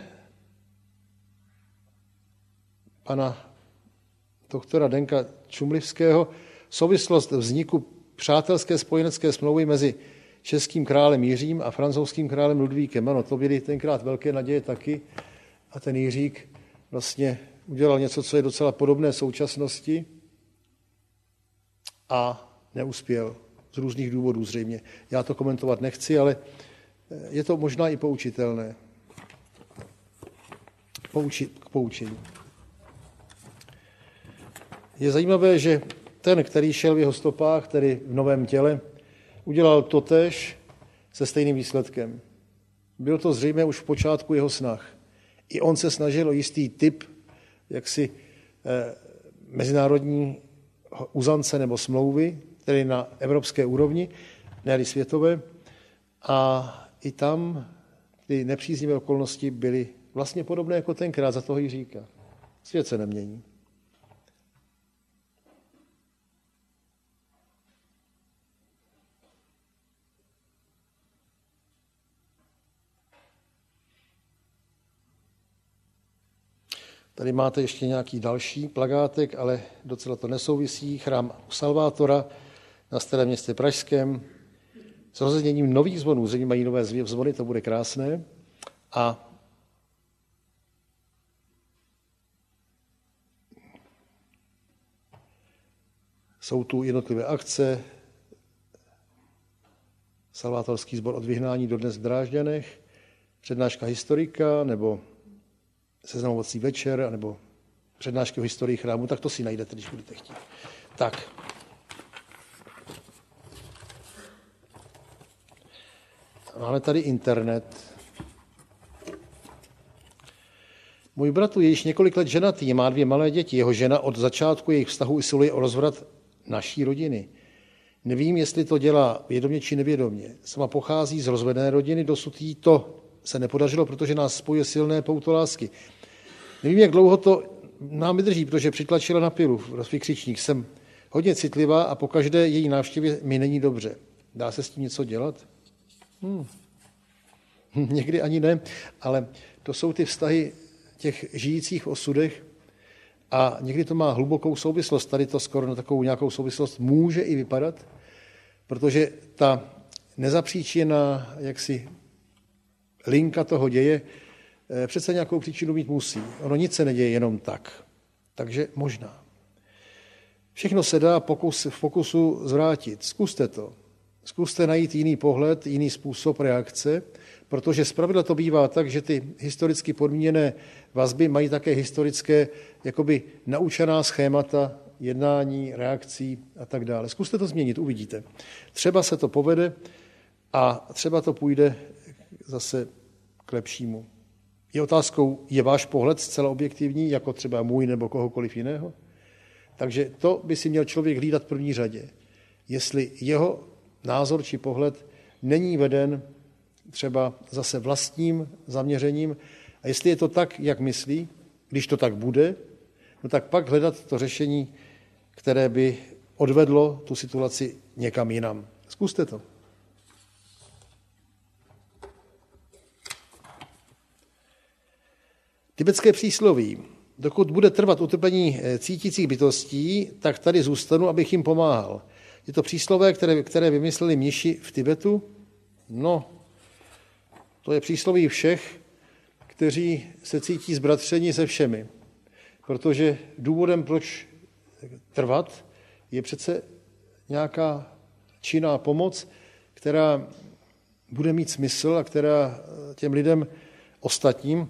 [SPEAKER 1] pana doktora Denka Čumlivského souvislost vzniku přátelské spojenecké smlouvy mezi českým králem Jiřím a francouzským králem Ludvíkem. Ano, to byly tenkrát velké naděje taky a ten Jiřík vlastně udělal něco, co je docela podobné současnosti a neuspěl z různých důvodů zřejmě. Já to komentovat nechci, ale je to možná i poučitelné. K poučení. Je zajímavé, že ten, který šel v jeho stopách, tedy v novém těle, udělal totéž se stejným výsledkem. Bylo to zřejmě už v počátku jeho snah. I on se snažil o jistý typ jaksi mezinárodní uzance nebo smlouvy, tedy na evropské úrovni, ne světové, a i tam ty nepříznivé okolnosti byly vlastně podobné jako tenkrát za toho Jiříka. Svět se nemění. Tady máte ještě nějaký další plagátek, ale docela to nesouvisí. Chrám Salvátora na Starém Městě pražském s rozezněním nových zvonů. Zřejmě mají nové zvony, to bude krásné. A jsou tu jednotlivé akce, Salvátorský sbor od vyhnání dodnes v Drážďanech, přednáška historika, nebo seznamovací večer, nebo přednášky o historii chrámu, tak to si najdete, když budete chtít. Tak. Máme tady internet. Můj bratr je již několik let ženatý, má 2 malé děti. Jeho žena od začátku jejich vztahu usiluje o rozvrat naší rodiny. Nevím, jestli to dělá vědomě či nevědomě. Sama pochází z rozvedené rodiny, dosud jí to se nepodařilo, protože nás spojuje silné pouto lásky. Nevím, jak dlouho to nám vydrží, protože přitlačila na pilu, vykřičník. Jsem hodně citlivá a po každé její návštěvě mi není dobře. Dá se s tím něco dělat? Někdy ani ne, ale to jsou ty vztahy těch žijících v osudech a někdy to má hlubokou souvislost. Tady to skoro na takovou nějakou souvislost může i vypadat, protože ta nezapříčená jaksi linka toho děje přece nějakou příčinu mít musí. Ono nic se neděje jenom tak. Takže možná. Všechno se dá v pokusu zvrátit. Zkuste to. Zkuste najít jiný pohled, jiný způsob reakce, protože zpravidla to bývá tak, že ty historicky podmíněné vazby mají také historické jakoby naučená schémata jednání, reakcí a tak dále. Zkuste to změnit, uvidíte. Třeba se to povede a třeba to půjde zase k lepšímu. Je otázkou, je váš pohled zcela objektivní, jako třeba můj nebo kohokoliv jiného? Takže to by si měl člověk hlídat v první řadě. Jestli jeho názor či pohled není veden třeba zase vlastním zaměřením a jestli je to tak, jak myslí, když to tak bude, no tak pak hledat to řešení, které by odvedlo tu situaci někam jinam. Zkuste to. Tibetské přísloví. Dokud bude trvat utrpení cítících bytostí, tak tady zůstanu, abych jim pomáhal. Je to příslové, které vymysleli mniši v Tibetu? No, to je přísloví všech, kteří se cítí zbratřeni se všemi. Protože důvodem, proč trvat, je přece nějaká činná pomoc, která bude mít smysl a která těm lidem ostatním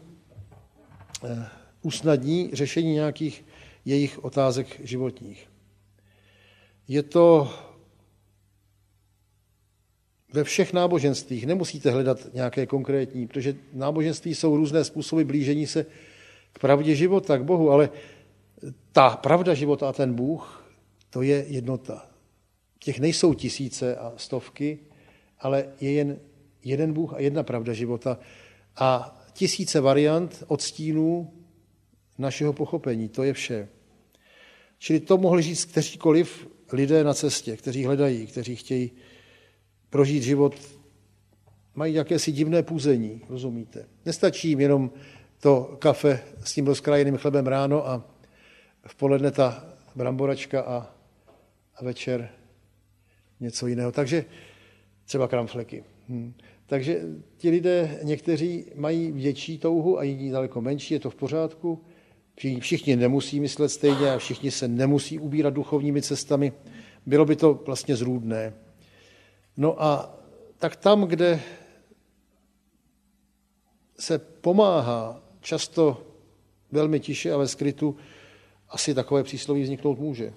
[SPEAKER 1] usnadní řešení nějakých jejich otázek životních. Je to ve všech náboženstvích. Nemusíte hledat nějaké konkrétní, protože náboženství jsou různé způsoby blížení se k pravdě života, k Bohu, ale ta pravda života a ten Bůh, to je jednota. Těch nejsou tisíce a stovky, ale je jen jeden Bůh a jedna pravda života a tisíce variant odstínů našeho pochopení. To je vše. Čili to mohli říct kteříkoliv lidé na cestě, kteří hledají, kteří chtějí prožít život, mají jakési divné půzení, rozumíte? Nestačí jim jenom to kafe s tím rozkrájeným chlebem ráno a v poledne ta bramboračka a večer něco jiného. Takže třeba kramfleky. Takže ti lidé, někteří mají větší touhu a jiní daleko menší, je to v pořádku. Všichni nemusí myslet stejně a všichni se nemusí ubírat duchovními cestami. Bylo by to vlastně zrůdné. No a tak tam, kde se pomáhá často velmi tiše a ve skrytu, asi takové přísloví vzniknout může.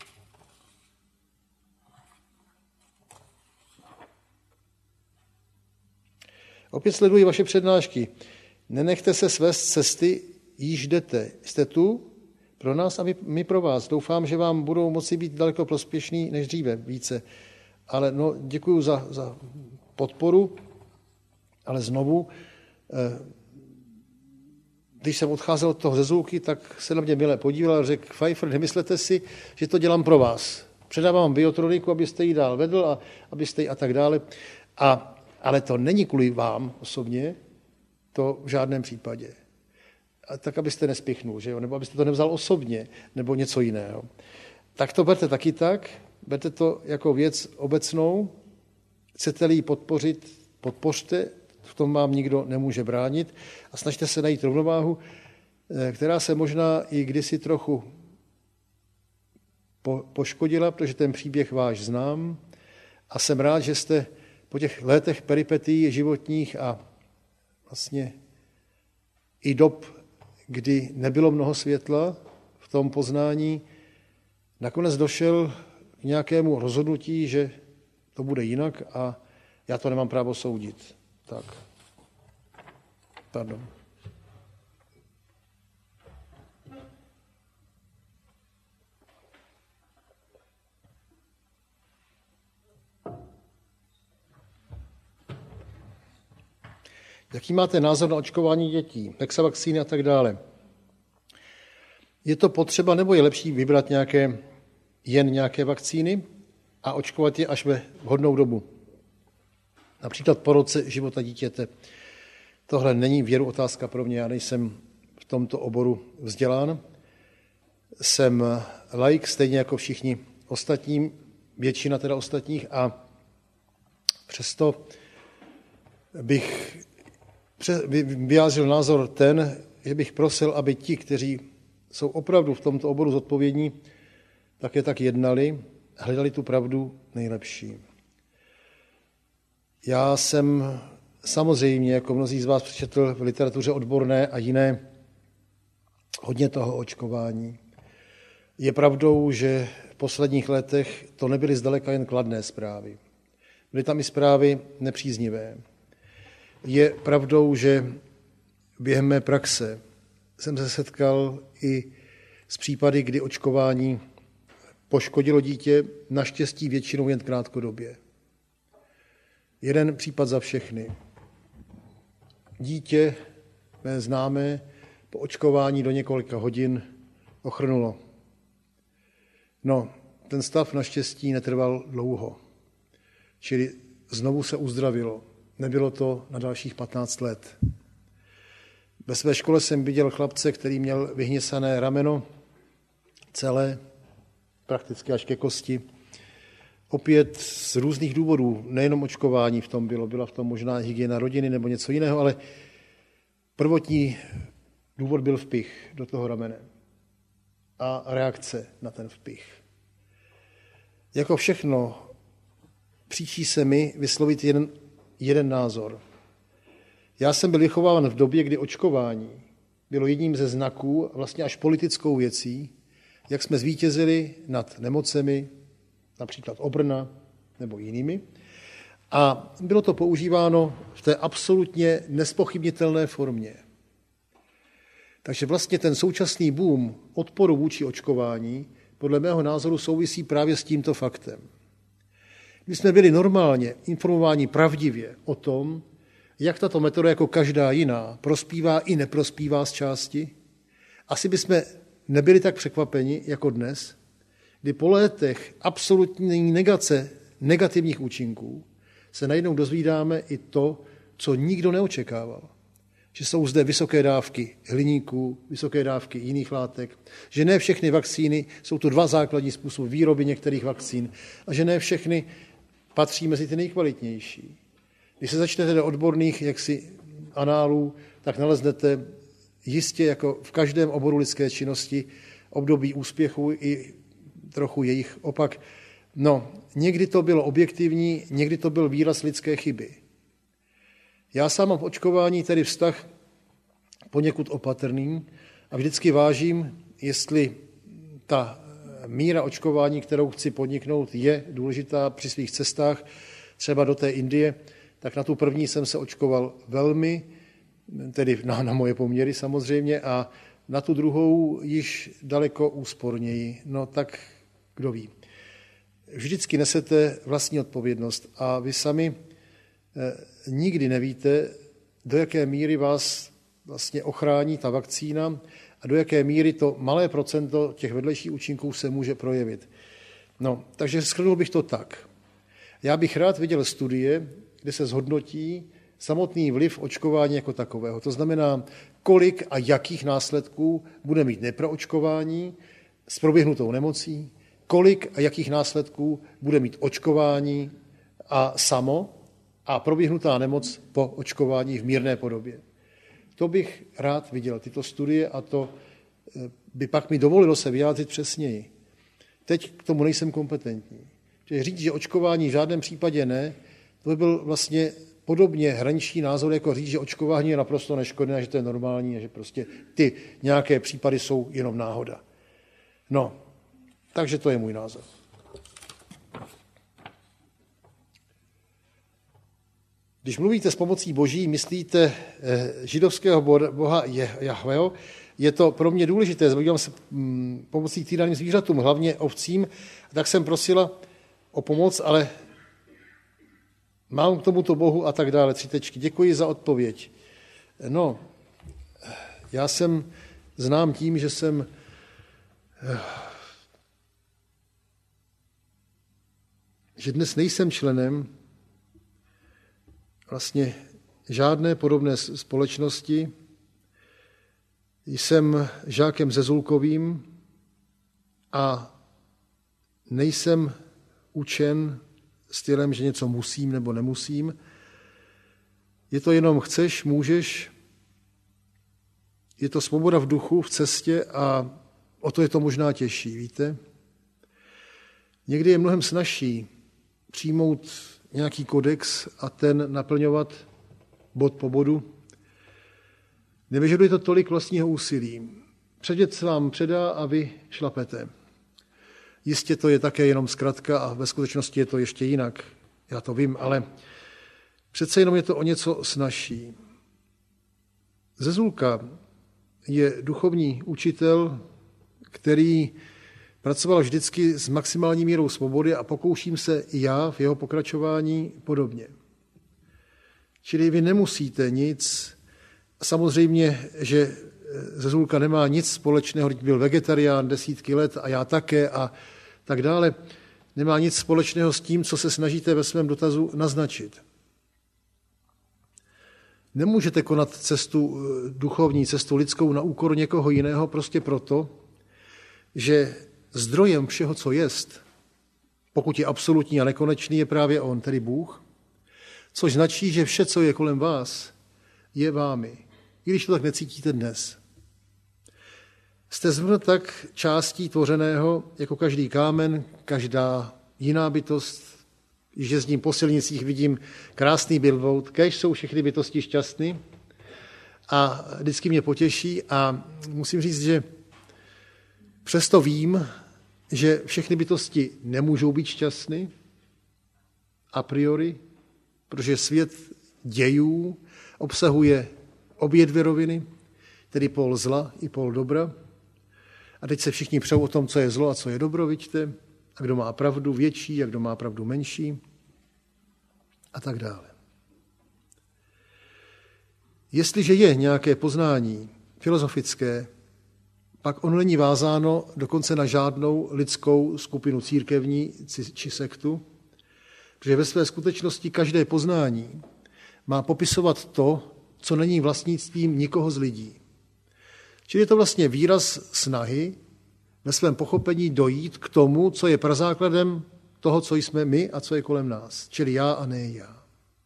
[SPEAKER 1] Opět sleduji vaše přednášky. Nenechte se svést cesty, již jdete. Jste tu pro nás a my pro vás. Doufám, že vám budou moci být daleko prospěšný než dříve více. Ale no, děkuju za podporu, ale znovu, když jsem odcházel od toho Zezulky, tak se na mě milé podíval a řekl, Pfeiffer, nemyslete si, že to dělám pro vás. Předávám vám biotroniku, abyste ji dál vedl a abyste ji a tak dále. Ale to není kvůli vám osobně, to v žádném případě. A tak, abyste nespěchnul, že jo? Nebo abyste to nevzal osobně, nebo něco jiného. Tak to berte taky tak, berte to jako věc obecnou, chcete-li ji podpořit, podpořte, v tom vám nikdo nemůže bránit a snažte se najít rovnováhu, která se možná i kdysi trochu poškodila, protože ten příběh váš znám a jsem rád, že jste po těch letech peripetí životních a vlastně i dob, kdy nebylo mnoho světla v tom poznání, nakonec došel k nějakému rozhodnutí, že to bude jinak a já to nemám právo soudit. Tak. Pardon. Jaký máte názor na očkování dětí, exavakcíny a tak dále? Je to potřeba, nebo je lepší vybrat jen nějaké vakcíny a očkovat je až ve vhodnou dobu? Například po roce života dítěte. Tohle není věru otázka pro mě, já nejsem v tomto oboru vzdělán. Jsem laik, stejně jako všichni ostatní, většina teda ostatních, a přesto bych vyjádřil názor ten, že bych prosil, aby ti, kteří jsou opravdu v tomto oboru zodpovědní, také tak jednali, hledali tu pravdu nejlepší. Já jsem samozřejmě, jako mnozí z vás, přečetl v literatuře odborné a jiné hodně toho očkování. Je pravdou, že v posledních letech to nebyly zdaleka jen kladné zprávy. Byly tam i zprávy nepříznivé. Je pravdou, že během mé praxe jsem se setkal i s případy, kdy očkování poškodilo dítě, naštěstí většinou jen krátkodobě. Jeden případ za všechny. Dítě, mé známé, po očkování do několika hodin ochrnulo. No, ten stav naštěstí netrval dlouho. Čili znovu se uzdravilo. Nebylo to na dalších 15 let. Ve své škole jsem viděl chlapce, který měl vyhněsané rameno, celé, prakticky až ke kosti. Opět z různých důvodů, nejenom očkování v tom bylo, byla v tom možná hygiena rodiny nebo něco jiného, ale prvotní důvod byl vpich do toho ramene a reakce na ten vpich. Jako všechno příčí se mi vyslovit jeden názor. Já jsem byl vychováván v době, kdy očkování bylo jedním ze znaků, vlastně až politickou věcí, jak jsme zvítězili nad nemocemi, například obrna nebo jinými. A bylo to používáno v té absolutně nespochybnitelné formě. Takže vlastně ten současný boom odporu vůči očkování podle mého názoru souvisí právě s tímto faktem. My jsme byli normálně informováni pravdivě o tom, jak tato metoda jako každá jiná prospívá i neprospívá z části. Asi bychom nebyli tak překvapeni jako dnes, kdy po létech absolutní negace negativních účinků se najednou dozvídáme i to, co nikdo neočekával. Že jsou zde vysoké dávky hliníků, vysoké dávky jiných látek, že ne všechny vakcíny, jsou tu dva základní způsoby výroby některých vakcín, a že ne všechny patří mezi ty nejkvalitnější. Když se začnete do odborných análů, tak naleznete jistě jako v každém oboru lidské činnosti období úspěchu i trochu jejich opak. No, někdy to bylo objektivní, někdy to byl výraz lidské chyby. Já sám mám v očkování tedy vztah poněkud opatrný a vždycky vážím, jestli ta míra očkování, kterou chci podniknout, je důležitá při svých cestách, třeba do té Indie, tak na tu první jsem se očkoval velmi, tedy na moje poměry samozřejmě, a na tu druhou již daleko úsporněji. No tak kdo ví. Vždycky nesete vlastní odpovědnost a vy sami nikdy nevíte, do jaké míry vás vlastně ochrání ta vakcína a do jaké míry to malé procento těch vedlejších účinků se může projevit. No, takže shrnul bych to tak. Já bych rád viděl studie, kde se zhodnotí samotný vliv očkování jako takového. To znamená, kolik a jakých následků bude mít neproočkování s proběhnutou nemocí, kolik a jakých následků bude mít očkování a samo a proběhnutá nemoc po očkování v mírné podobě. To bych rád viděl, tyto studie, a to by pak mi dovolilo se vyjádřit přesněji. Teď k tomu nejsem kompetentní. Čili říct, že očkování v žádném případě ne, to by byl vlastně podobně hraniční názor, jako říct, že očkování je naprosto neškodné, že to je normální a že prostě ty nějaké případy jsou jenom náhoda. No, takže to je můj názor. Když mluvíte s pomocí Boží, myslíte židovského boha Jahveho, je to pro mě důležité, zabývám se pomocí týraným zvířatům, hlavně ovcím, tak jsem prosila o pomoc, ale mám k tomuto bohu a tak dále, 3 tečky. Děkuji za odpověď. No, já jsem znám tím, že jsem že dnes nejsem členem vlastně žádné podobné společnosti. Jsem žákem Zezulkovým a nejsem učen stylem, že něco musím nebo nemusím. Je to jenom chceš, můžeš, je to svoboda v duchu, v cestě a o to je to možná těžší, víte? Někdy je mnohem snazší přijmout nějaký kodex a ten naplňovat bod po bodu. Nevyžaduje to tolik vlastního úsilí. Předět se vám předá a vy šlapete. Jistě to je také jenom zkratka a ve skutečnosti je to ještě jinak. Já to vím, ale přece jenom je to o něco snazší. Zezulka je duchovní učitel, který pracoval vždycky s maximální mírou svobody a pokouším se i já v jeho pokračování podobně. Čili vy nemusíte nic. Samozřejmě, že Zezulka nemá nic společného, když byl vegetarián desítky let a já také a tak dále. Nemá nic společného s tím, co se snažíte ve svém dotazu naznačit. Nemůžete konat cestu duchovní, cestu lidskou na úkor někoho jiného prostě proto, že zdrojem všeho, co jest, pokud je absolutní a nekonečný, je právě on, tedy Bůh, což značí, že vše, co je kolem vás, je vámi, i když to tak necítíte dnes. Jste zrovna tak částí tvořeného, jako každý kámen, každá jiná bytost. Když jezdím po silnicích, vidím krásný billboard, kéž jsou všechny bytosti šťastný a vždycky mě potěší a musím říct, že přesto vím, že všechny bytosti nemůžou být šťastný a priori, protože svět dějů obsahuje obě dvě roviny, tedy pól zla i pól dobra. A teď se všichni přou o tom, co je zlo a co je dobro, vidíte, a kdo má pravdu větší a kdo má pravdu menší a tak dále. Jestliže je nějaké poznání filozofické, pak ono není vázáno dokonce na žádnou lidskou skupinu církevní či sektu, protože ve své skutečnosti každé poznání má popisovat to, co není vlastnictvím nikoho z lidí. Čili je to vlastně výraz snahy ve svém pochopení dojít k tomu, co je prazákladem toho, co jsme my a co je kolem nás. Čili já a ne já.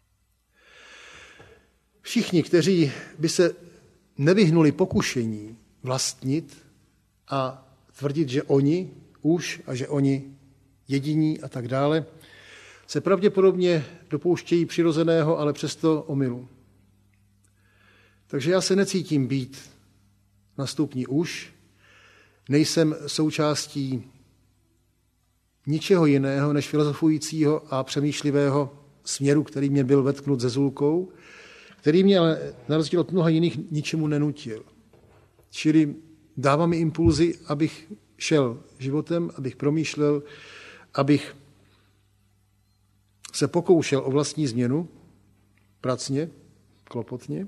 [SPEAKER 1] Všichni, kteří by se nevyhnuli pokušení vlastnit a tvrdit, že oni už a že oni jediní a tak dále, se pravděpodobně dopouštějí přirozeného, ale přesto omylu. Takže já se necítím být na stupni už, nejsem součástí ničeho jiného než filozofujícího a přemýšlivého směru, který mě byl vetknut Zezulkou, který mě ale na rozdíl od mnoha jiných ničemu nenutil. Čili dává mi impulzy, abych šel životem, abych promýšlel, abych se pokoušel o vlastní změnu, pracně, klopotně.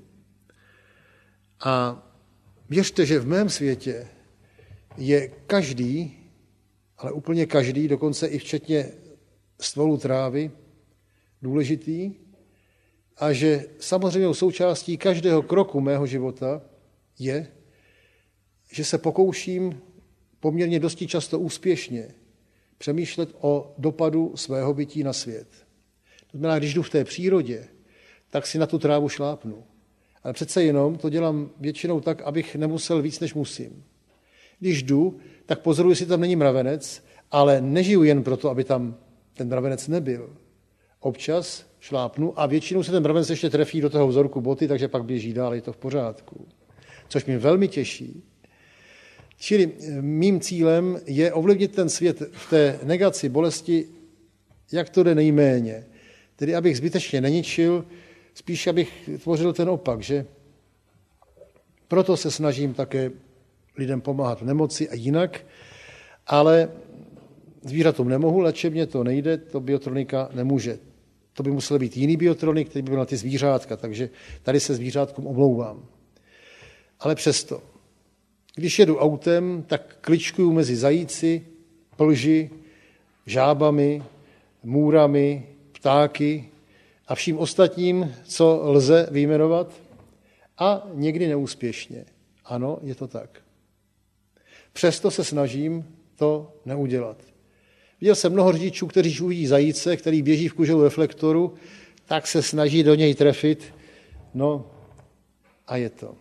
[SPEAKER 1] A věřte, že v mém světě je každý, ale úplně každý, dokonce i včetně stvolu trávy, důležitý a že samozřejmě součástí každého kroku mého života je, že se pokouším poměrně dosti často úspěšně přemýšlet o dopadu svého bytí na svět. To znamená, když jdu v té přírodě, tak si na tu trávu šlápnu. Ale přece jenom to dělám většinou tak, abych nemusel víc, než musím. Když jdu, tak pozoruji, jestli tam není mravenec, ale nežiju jen proto, aby tam ten mravenec nebyl. Občas šlápnu a většinou se ten mravenec ještě trefí do toho vzorku boty, takže pak běží dál, je to v pořádku. Což mě velmi těší. Čili mým cílem je ovlivnit ten svět v té negaci bolesti, jak to jde nejméně. Tedy abych zbytečně neničil, spíš abych tvořil ten opak, že? Proto se snažím také lidem pomáhat v nemoci a jinak, ale zvířatům nemohu, léčebně to nejde, to biotronika nemůže. To by musel být jiný biotronik, který by byl na ty zvířátka, takže tady se zvířátkům omlouvám. Ale přesto, Když jedu autem, tak kličkuju mezi zajíci, plži, žábami, můrami, ptáky a vším ostatním, co lze vyjmenovat, a někdy neúspěšně. Ano, je to tak. Přesto se snažím to neudělat. Viděl jsem mnoho řidičů, kteří uvidí zajíce, který běží v kuželu reflektoru, tak se snaží do něj trefit. No a je to.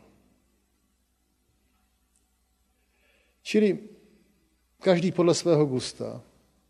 [SPEAKER 1] Čili každý podle svého gusta.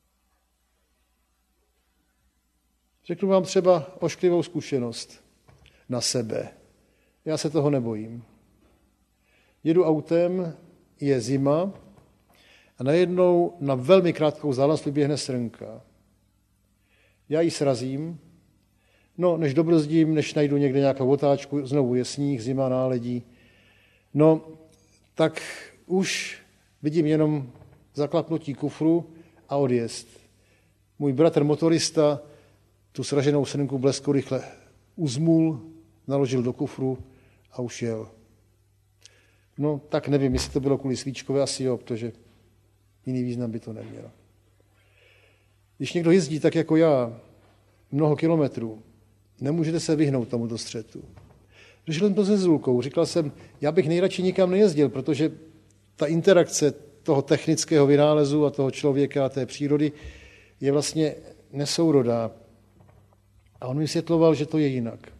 [SPEAKER 1] Řeknu vám třeba ošklivou zkušenost na sebe. Já se toho nebojím. Jedu autem, je zima a najednou na velmi krátkou vzdálenost vyběhne srnka. Já ji srazím, no než dobrzdím, než najdu někde nějakou otáčku, znovu je sníh, zima, náledí, no tak už vidím jenom zaklapnutí kufru a odjezd. Můj bratr motorista tu sraženou srnku blesku rychle uzmul, naložil do kufru a už jel. No tak nevím, jestli to bylo kvůli svíčkové, asi jo, protože jiný význam by to nemělo. Když někdo jezdí tak jako já, mnoho kilometrů, nemůžete se vyhnout tomuto střetu. Řešil jsem to se Zulkou, říkal jsem, já bych nejradši nikam nejezdil, protože ta interakce toho technického vynálezu a toho člověka a té přírody je vlastně nesourodá. A on mi vysvětloval, že to je jinak.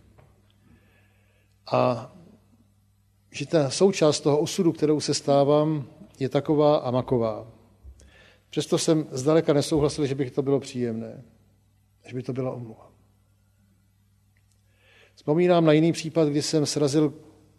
[SPEAKER 1] A že ta součást toho osudu, kterou se stávám, je taková a maková. Přesto jsem zdaleka nesouhlasil, že by to bylo příjemné, že by to byla omluva. Vzpomínám na jiný případ, kdy jsem srazil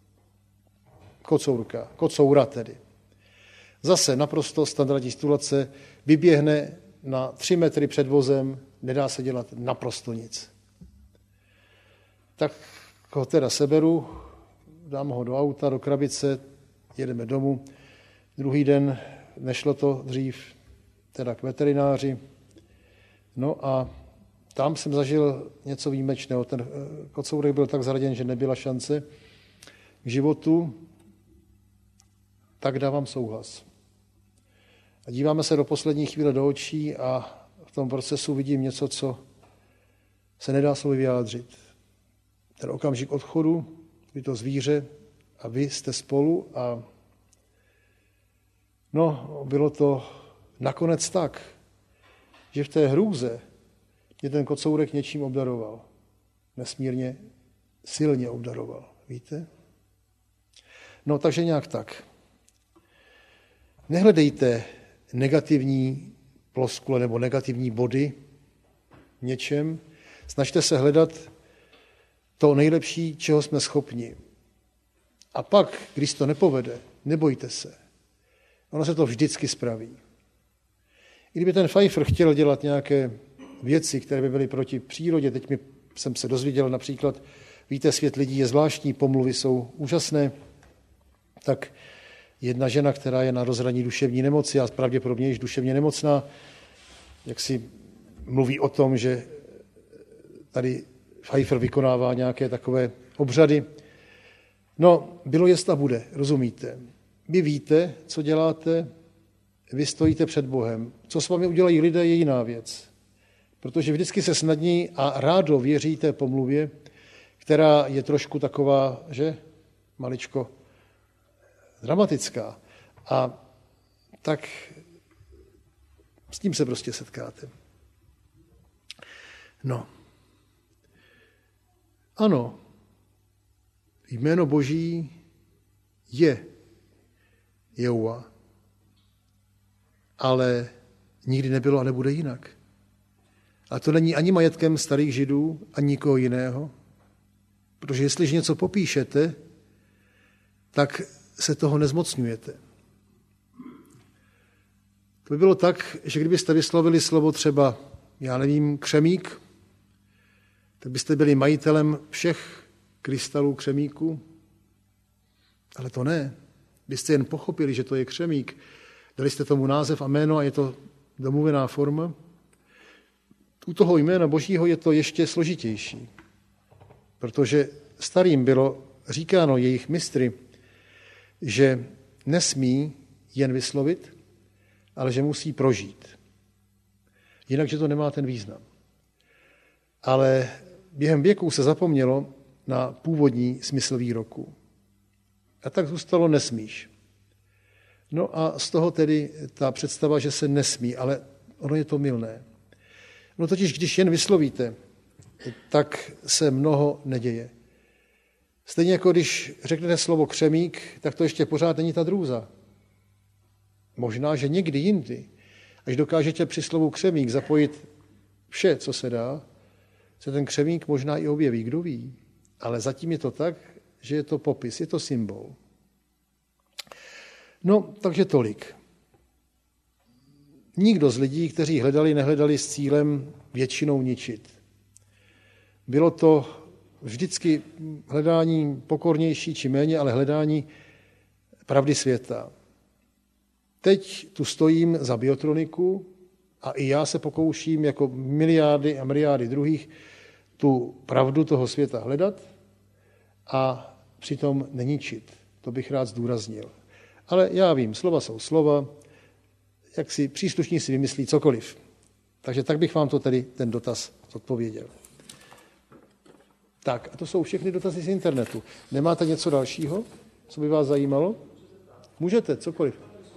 [SPEAKER 1] kocoura tedy. Zase naprosto standardní situace, vyběhne na 3 metry před vozem, nedá se dělat naprosto nic. Tak ho teda seberu, dám ho do auta, do krabice, jedeme domů. Druhý den, nešlo to dřív, teda k veterináři. No a tam jsem zažil něco výjimečného. Ten kocourek byl tak zraděn, že nebyla šance k životu, tak dávám souhlas. A díváme se do poslední chvíle do očí a v tom procesu vidím něco, co se nedá slovy vyjádřit. Ten okamžik odchodu, kdy to zvíře a vy jste spolu a no, bylo to nakonec tak, že v té hrůze mě ten kocourek něčím obdaroval. Nesmírně silně obdaroval, víte? No, takže nějak tak. Nehledejte negativní ploskule nebo negativní body v něčem. Snažte se hledat to nejlepší, čeho jsme schopni. A pak, když to nepovede, nebojte se. Ono se to vždycky spraví. I kdyby ten Pfeiffer chtěl dělat nějaké věci, které by byly proti přírodě, teď jsem se dozvěděl například, víte, svět lidí je zvláštní, pomluvy jsou úžasné, tak jedna žena, která je na rozhraní duševní nemoci a pravděpodobně již duševně nemocná, jak si mluví o tom, že tady Pfeiffer vykonává nějaké takové obřady. No, bylo, jest a bude, rozumíte. Vy víte, co děláte, vy stojíte před Bohem. Co s vámi udělají lidé, je jiná věc. Protože vždycky se snadní a rádo věří té pomluvě, která je trošku taková, že maličko dramatická. A tak s tím se prostě setkáte. No. Ano, jméno Boží je Jehova, ale nikdy nebylo a nebude jinak. A to není ani majetkem starých Židů, ani nikoho jiného, protože jestliže něco popíšete, tak se toho nezmocňujete. To by bylo tak, že kdybyste vyslovili slovo třeba, já nevím, křemík, tak byste byli majitelem všech krystalů křemíku, ale to ne. Byste jen pochopili, že to je křemík, dali jste tomu název a jméno a je to domluvená forma. U toho jména Božího je to ještě složitější, protože starým bylo říkáno jejich mistry, že nesmí jen vyslovit, ale že musí prožít. Jinak, že to nemá ten význam. Ale během věků se zapomnělo na původní smysl výroku. A tak zůstalo nesmíš. No a z toho tedy ta představa, že se nesmí, ale ono je to mylné. No totiž, když jen vyslovíte, tak se mnoho neděje. Stejně jako když řeknete slovo křemík, tak to ještě pořád není ta drůza. Možná, že někdy jindy, až dokážete při slovu křemík zapojit vše, co se dá, se ten křemík možná i objeví, kdo ví. Ale zatím je to tak, že je to popis, je to symbol. No, takže tolik. Nikdo z lidí, kteří hledali, nehledali s cílem většinou ničit. Bylo to vždycky hledání pokornější či méně, ale hledání pravdy světa. Teď tu stojím za biotroniku a i já se pokouším jako miliardy a miliardy druhých tu pravdu toho světa hledat a přitom neničit. To bych rád zdůraznil. Ale já vím, slova jsou slova, jak si příslušníci vymyslí cokoliv. Takže tak bych vám to tedy ten dotaz odpověděl. Tak, a to jsou všechny dotazy z internetu. Nemáte něco dalšího, co by vás zajímalo? Můžete, cokoliv.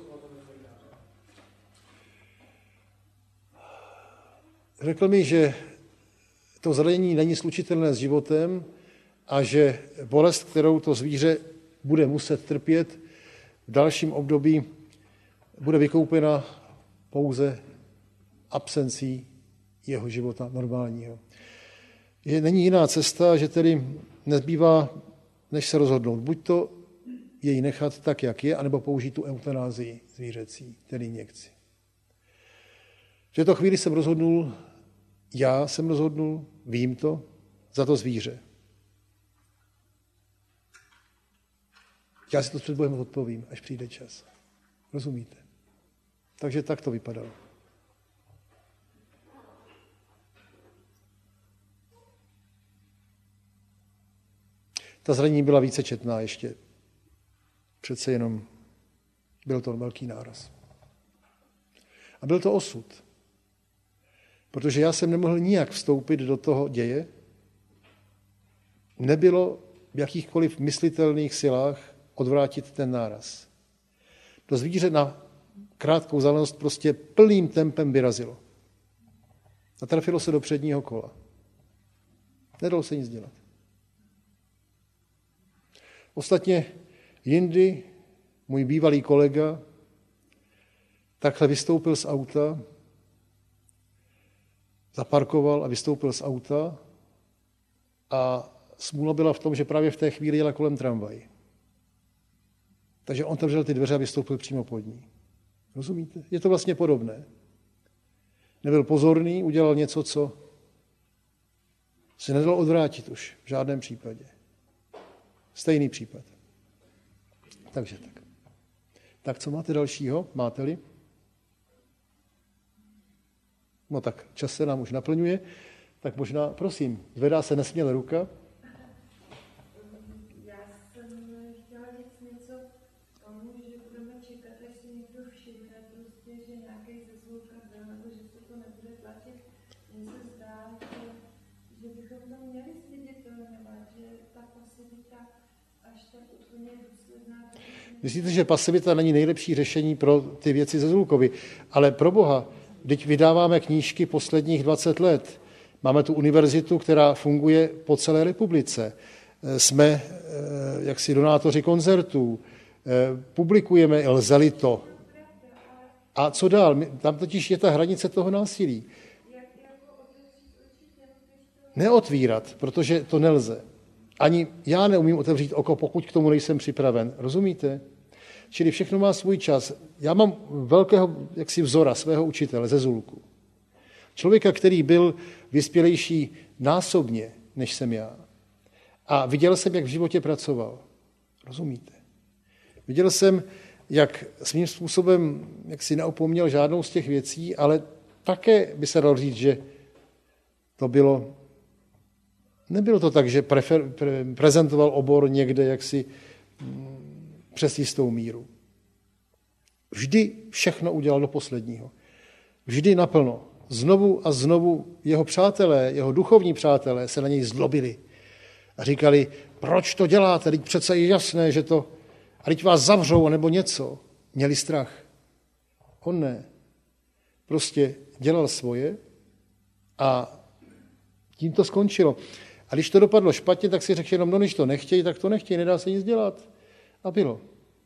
[SPEAKER 1] Řekl mi, že to zranění není slučitelné s životem a že bolest, kterou to zvíře bude muset trpět, v dalším období bude vykoupena pouze absencí jeho života normálního. Že není jiná cesta, že tedy nezbývá, než se rozhodnout. Buď to jej nechat tak, jak je, anebo použít tu eutanázii zvířecí, tedy injekci. V této chvíli jsem rozhodnul, vím to, za to zvíře. Já si to před Bohem odpovím, až přijde čas. Rozumíte? Takže tak to vypadalo. Ta zranění byla vícečetná ještě. Přece jenom byl to velký náraz. A byl to osud. Protože já jsem nemohl nijak vstoupit do toho děje. Nebylo v jakýchkoliv myslitelných silách odvrátit ten náraz. To zvíře na krátkou vzdálenost prostě plným tempem vyrazilo. A trafilo se do předního kola. Nedalo se nic dělat. Ostatně jindy můj bývalý kolega takhle vystoupil z auta, zaparkoval a vystoupil z auta a smůla byla v tom, že právě v té chvíli jela kolem tramvaj. Takže on otevřel ty dveře a vystoupil přímo pod ní. Rozumíte? Je to vlastně podobné. Nebyl pozorný, udělal něco, co se nedalo odvrátit už v žádném případě. Stejný případ. Takže tak. Tak co máte dalšího? Máte-li? No tak, čas se nám už naplňuje. Tak možná, prosím, zvedá se nesměle ruka.
[SPEAKER 2] Já jsem chtěla říct něco tomu, že budeme čekat, až si někdo všimne, prostě, že nějaký zezvůlka byl, nebo že se to nebude platit. Mně se zdá, že bychom to měli zviditelňovat, že ta pasivita až tak úplně důsledná.
[SPEAKER 1] Myslíte, že pasivita není nejlepší řešení pro ty věci ze Zůlkovy? Ale pro Boha, teď vydáváme knížky posledních 20 let. Máme tu univerzitu, která funguje po celé republice. Jsme jaksi donátoři koncertů, publikujeme, lze-li to. A co dál? Tam totiž je ta hranice toho násilí. Neotvírat, protože to nelze. Ani já neumím otevřít oko, pokud k tomu nejsem připraven. Rozumíte? Čili všechno má svůj čas. Já mám velkého jaksi vzora, svého učitele ze Zůlku. Člověka, který byl vyspělejší násobně, než jsem já. A viděl jsem, jak v životě pracoval. Rozumíte? Viděl jsem, jak svým způsobem jak si neopomněl žádnou z těch věcí, ale také by se dalo říct, že to bylo. Nebylo to tak, že prezentoval obor někde jaksi přes jistou míru. Vždy všechno udělal do posledního. Vždy naplno. Znovu a znovu jeho přátelé, jeho duchovní přátelé se na něj zlobili. A říkali, proč to děláte, teď přece je jasné, že to, a teď vás zavřou, nebo něco. Měli strach. On ne. Prostě dělal svoje a tím to skončilo. A když to dopadlo špatně, tak si řekl jenom, no když to nechtějí, tak to nechtějí, nedá se nic dělat. A bylo.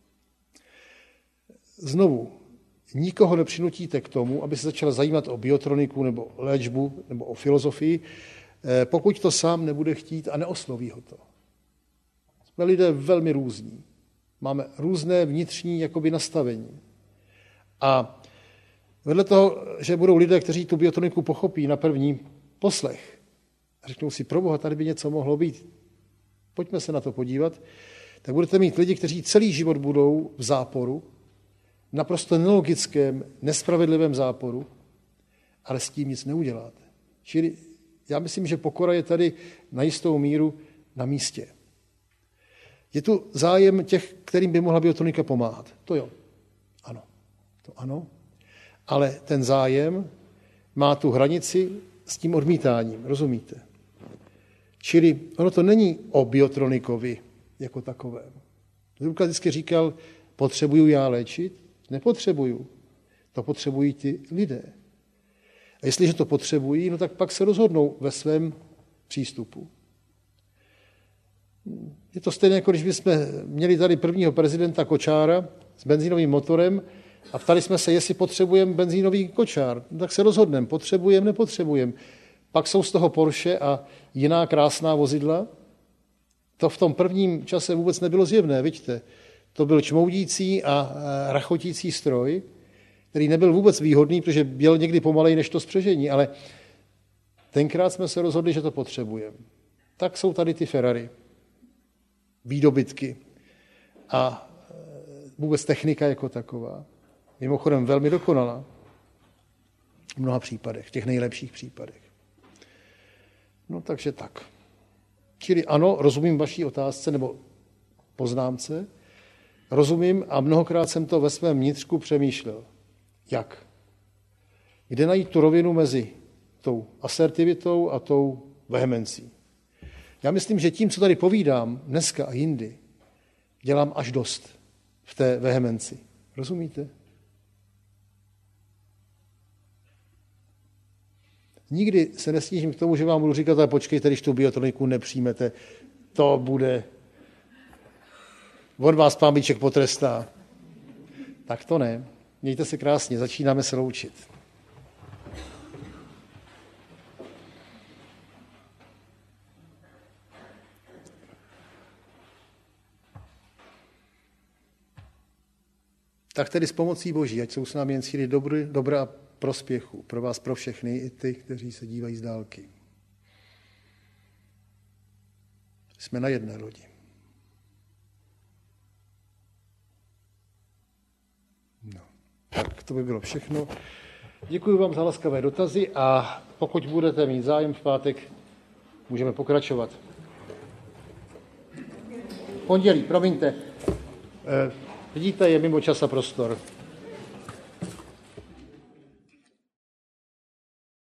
[SPEAKER 1] Znovu, nikoho nepřinutíte k tomu, aby se začal zajímat o biotroniku nebo léčbu nebo o filozofii, pokud to sám nebude chtít a neosloví ho to. Jsme lidé velmi různí. Máme různé vnitřní jakoby nastavení. A vedle toho, že budou lidé, kteří tu biotroniku pochopí na první poslech a řeknou si, proboha, tady by něco mohlo být, pojďme se na to podívat, tak budete mít lidi, kteří celý život budou v záporu, naprosto nelogickém, nespravedlivém záporu, ale s tím nic neuděláte. Čili já myslím, že pokora je tady na jistou míru na místě. Je tu zájem těch, kterým by mohla biotronika pomáhat. To jo. Ano. To ano. Ale ten zájem má tu hranici s tím odmítáním. Rozumíte? Čili ono to není o biotronikovi jako takovém. Lukáš vždycky říkal, potřebuju já léčit? Nepotřebuju. To potřebují ty lidé. A jestliže to potřebují, no tak pak se rozhodnou ve svém přístupu. Je to stejné, jako když bychom měli tady prvního prezidenta Kočára s benzínovým motorem a ptali jsme se, jestli potřebujeme benzínový kočár. No tak se rozhodneme, potřebujeme, nepotřebujeme. Pak jsou z toho Porsche a jiná krásná vozidla. To v tom prvním čase vůbec nebylo zjevné, vidíte. To byl čmoudící a rachotící stroj, který nebyl vůbec výhodný, protože byl někdy pomalej než to spřežení, ale tenkrát jsme se rozhodli, že to potřebujeme. Tak jsou tady ty Ferrari, výdobytky a vůbec technika jako taková. Mimochodem velmi dokonalá v mnoha případech, v těch nejlepších případech. No takže tak. Čili ano, rozumím vaší otázce nebo poznámce, rozumím a mnohokrát jsem to ve svém vnitřku přemýšlel. Jak? Kde najít tu rovinu mezi tou asertivitou a tou vehemencí? Já myslím, že tím, co tady povídám dneska a jindy, dělám až dost v té vehemenci. Rozumíte? Nikdy se nesnížím k tomu, že vám budu říkat, ale počkejte, když tu biotroniku nepřijmete, to bude... On vás Pámíček potrestá. Tak to ne. Mějte se krásně, začínáme se loučit. Tak tedy s pomocí Boží, ať jsou s námi jen síly dobra a prospěchu pro vás, pro všechny, i ty, kteří se dívají z dálky. Jsme na jedné lodi. No, tak to by bylo všechno. Děkuji vám za laskavé dotazy a pokud budete mít zájem v pátek, můžeme pokračovat. Pondělí, promiňte. Vidíte, je mimo čas a prostor.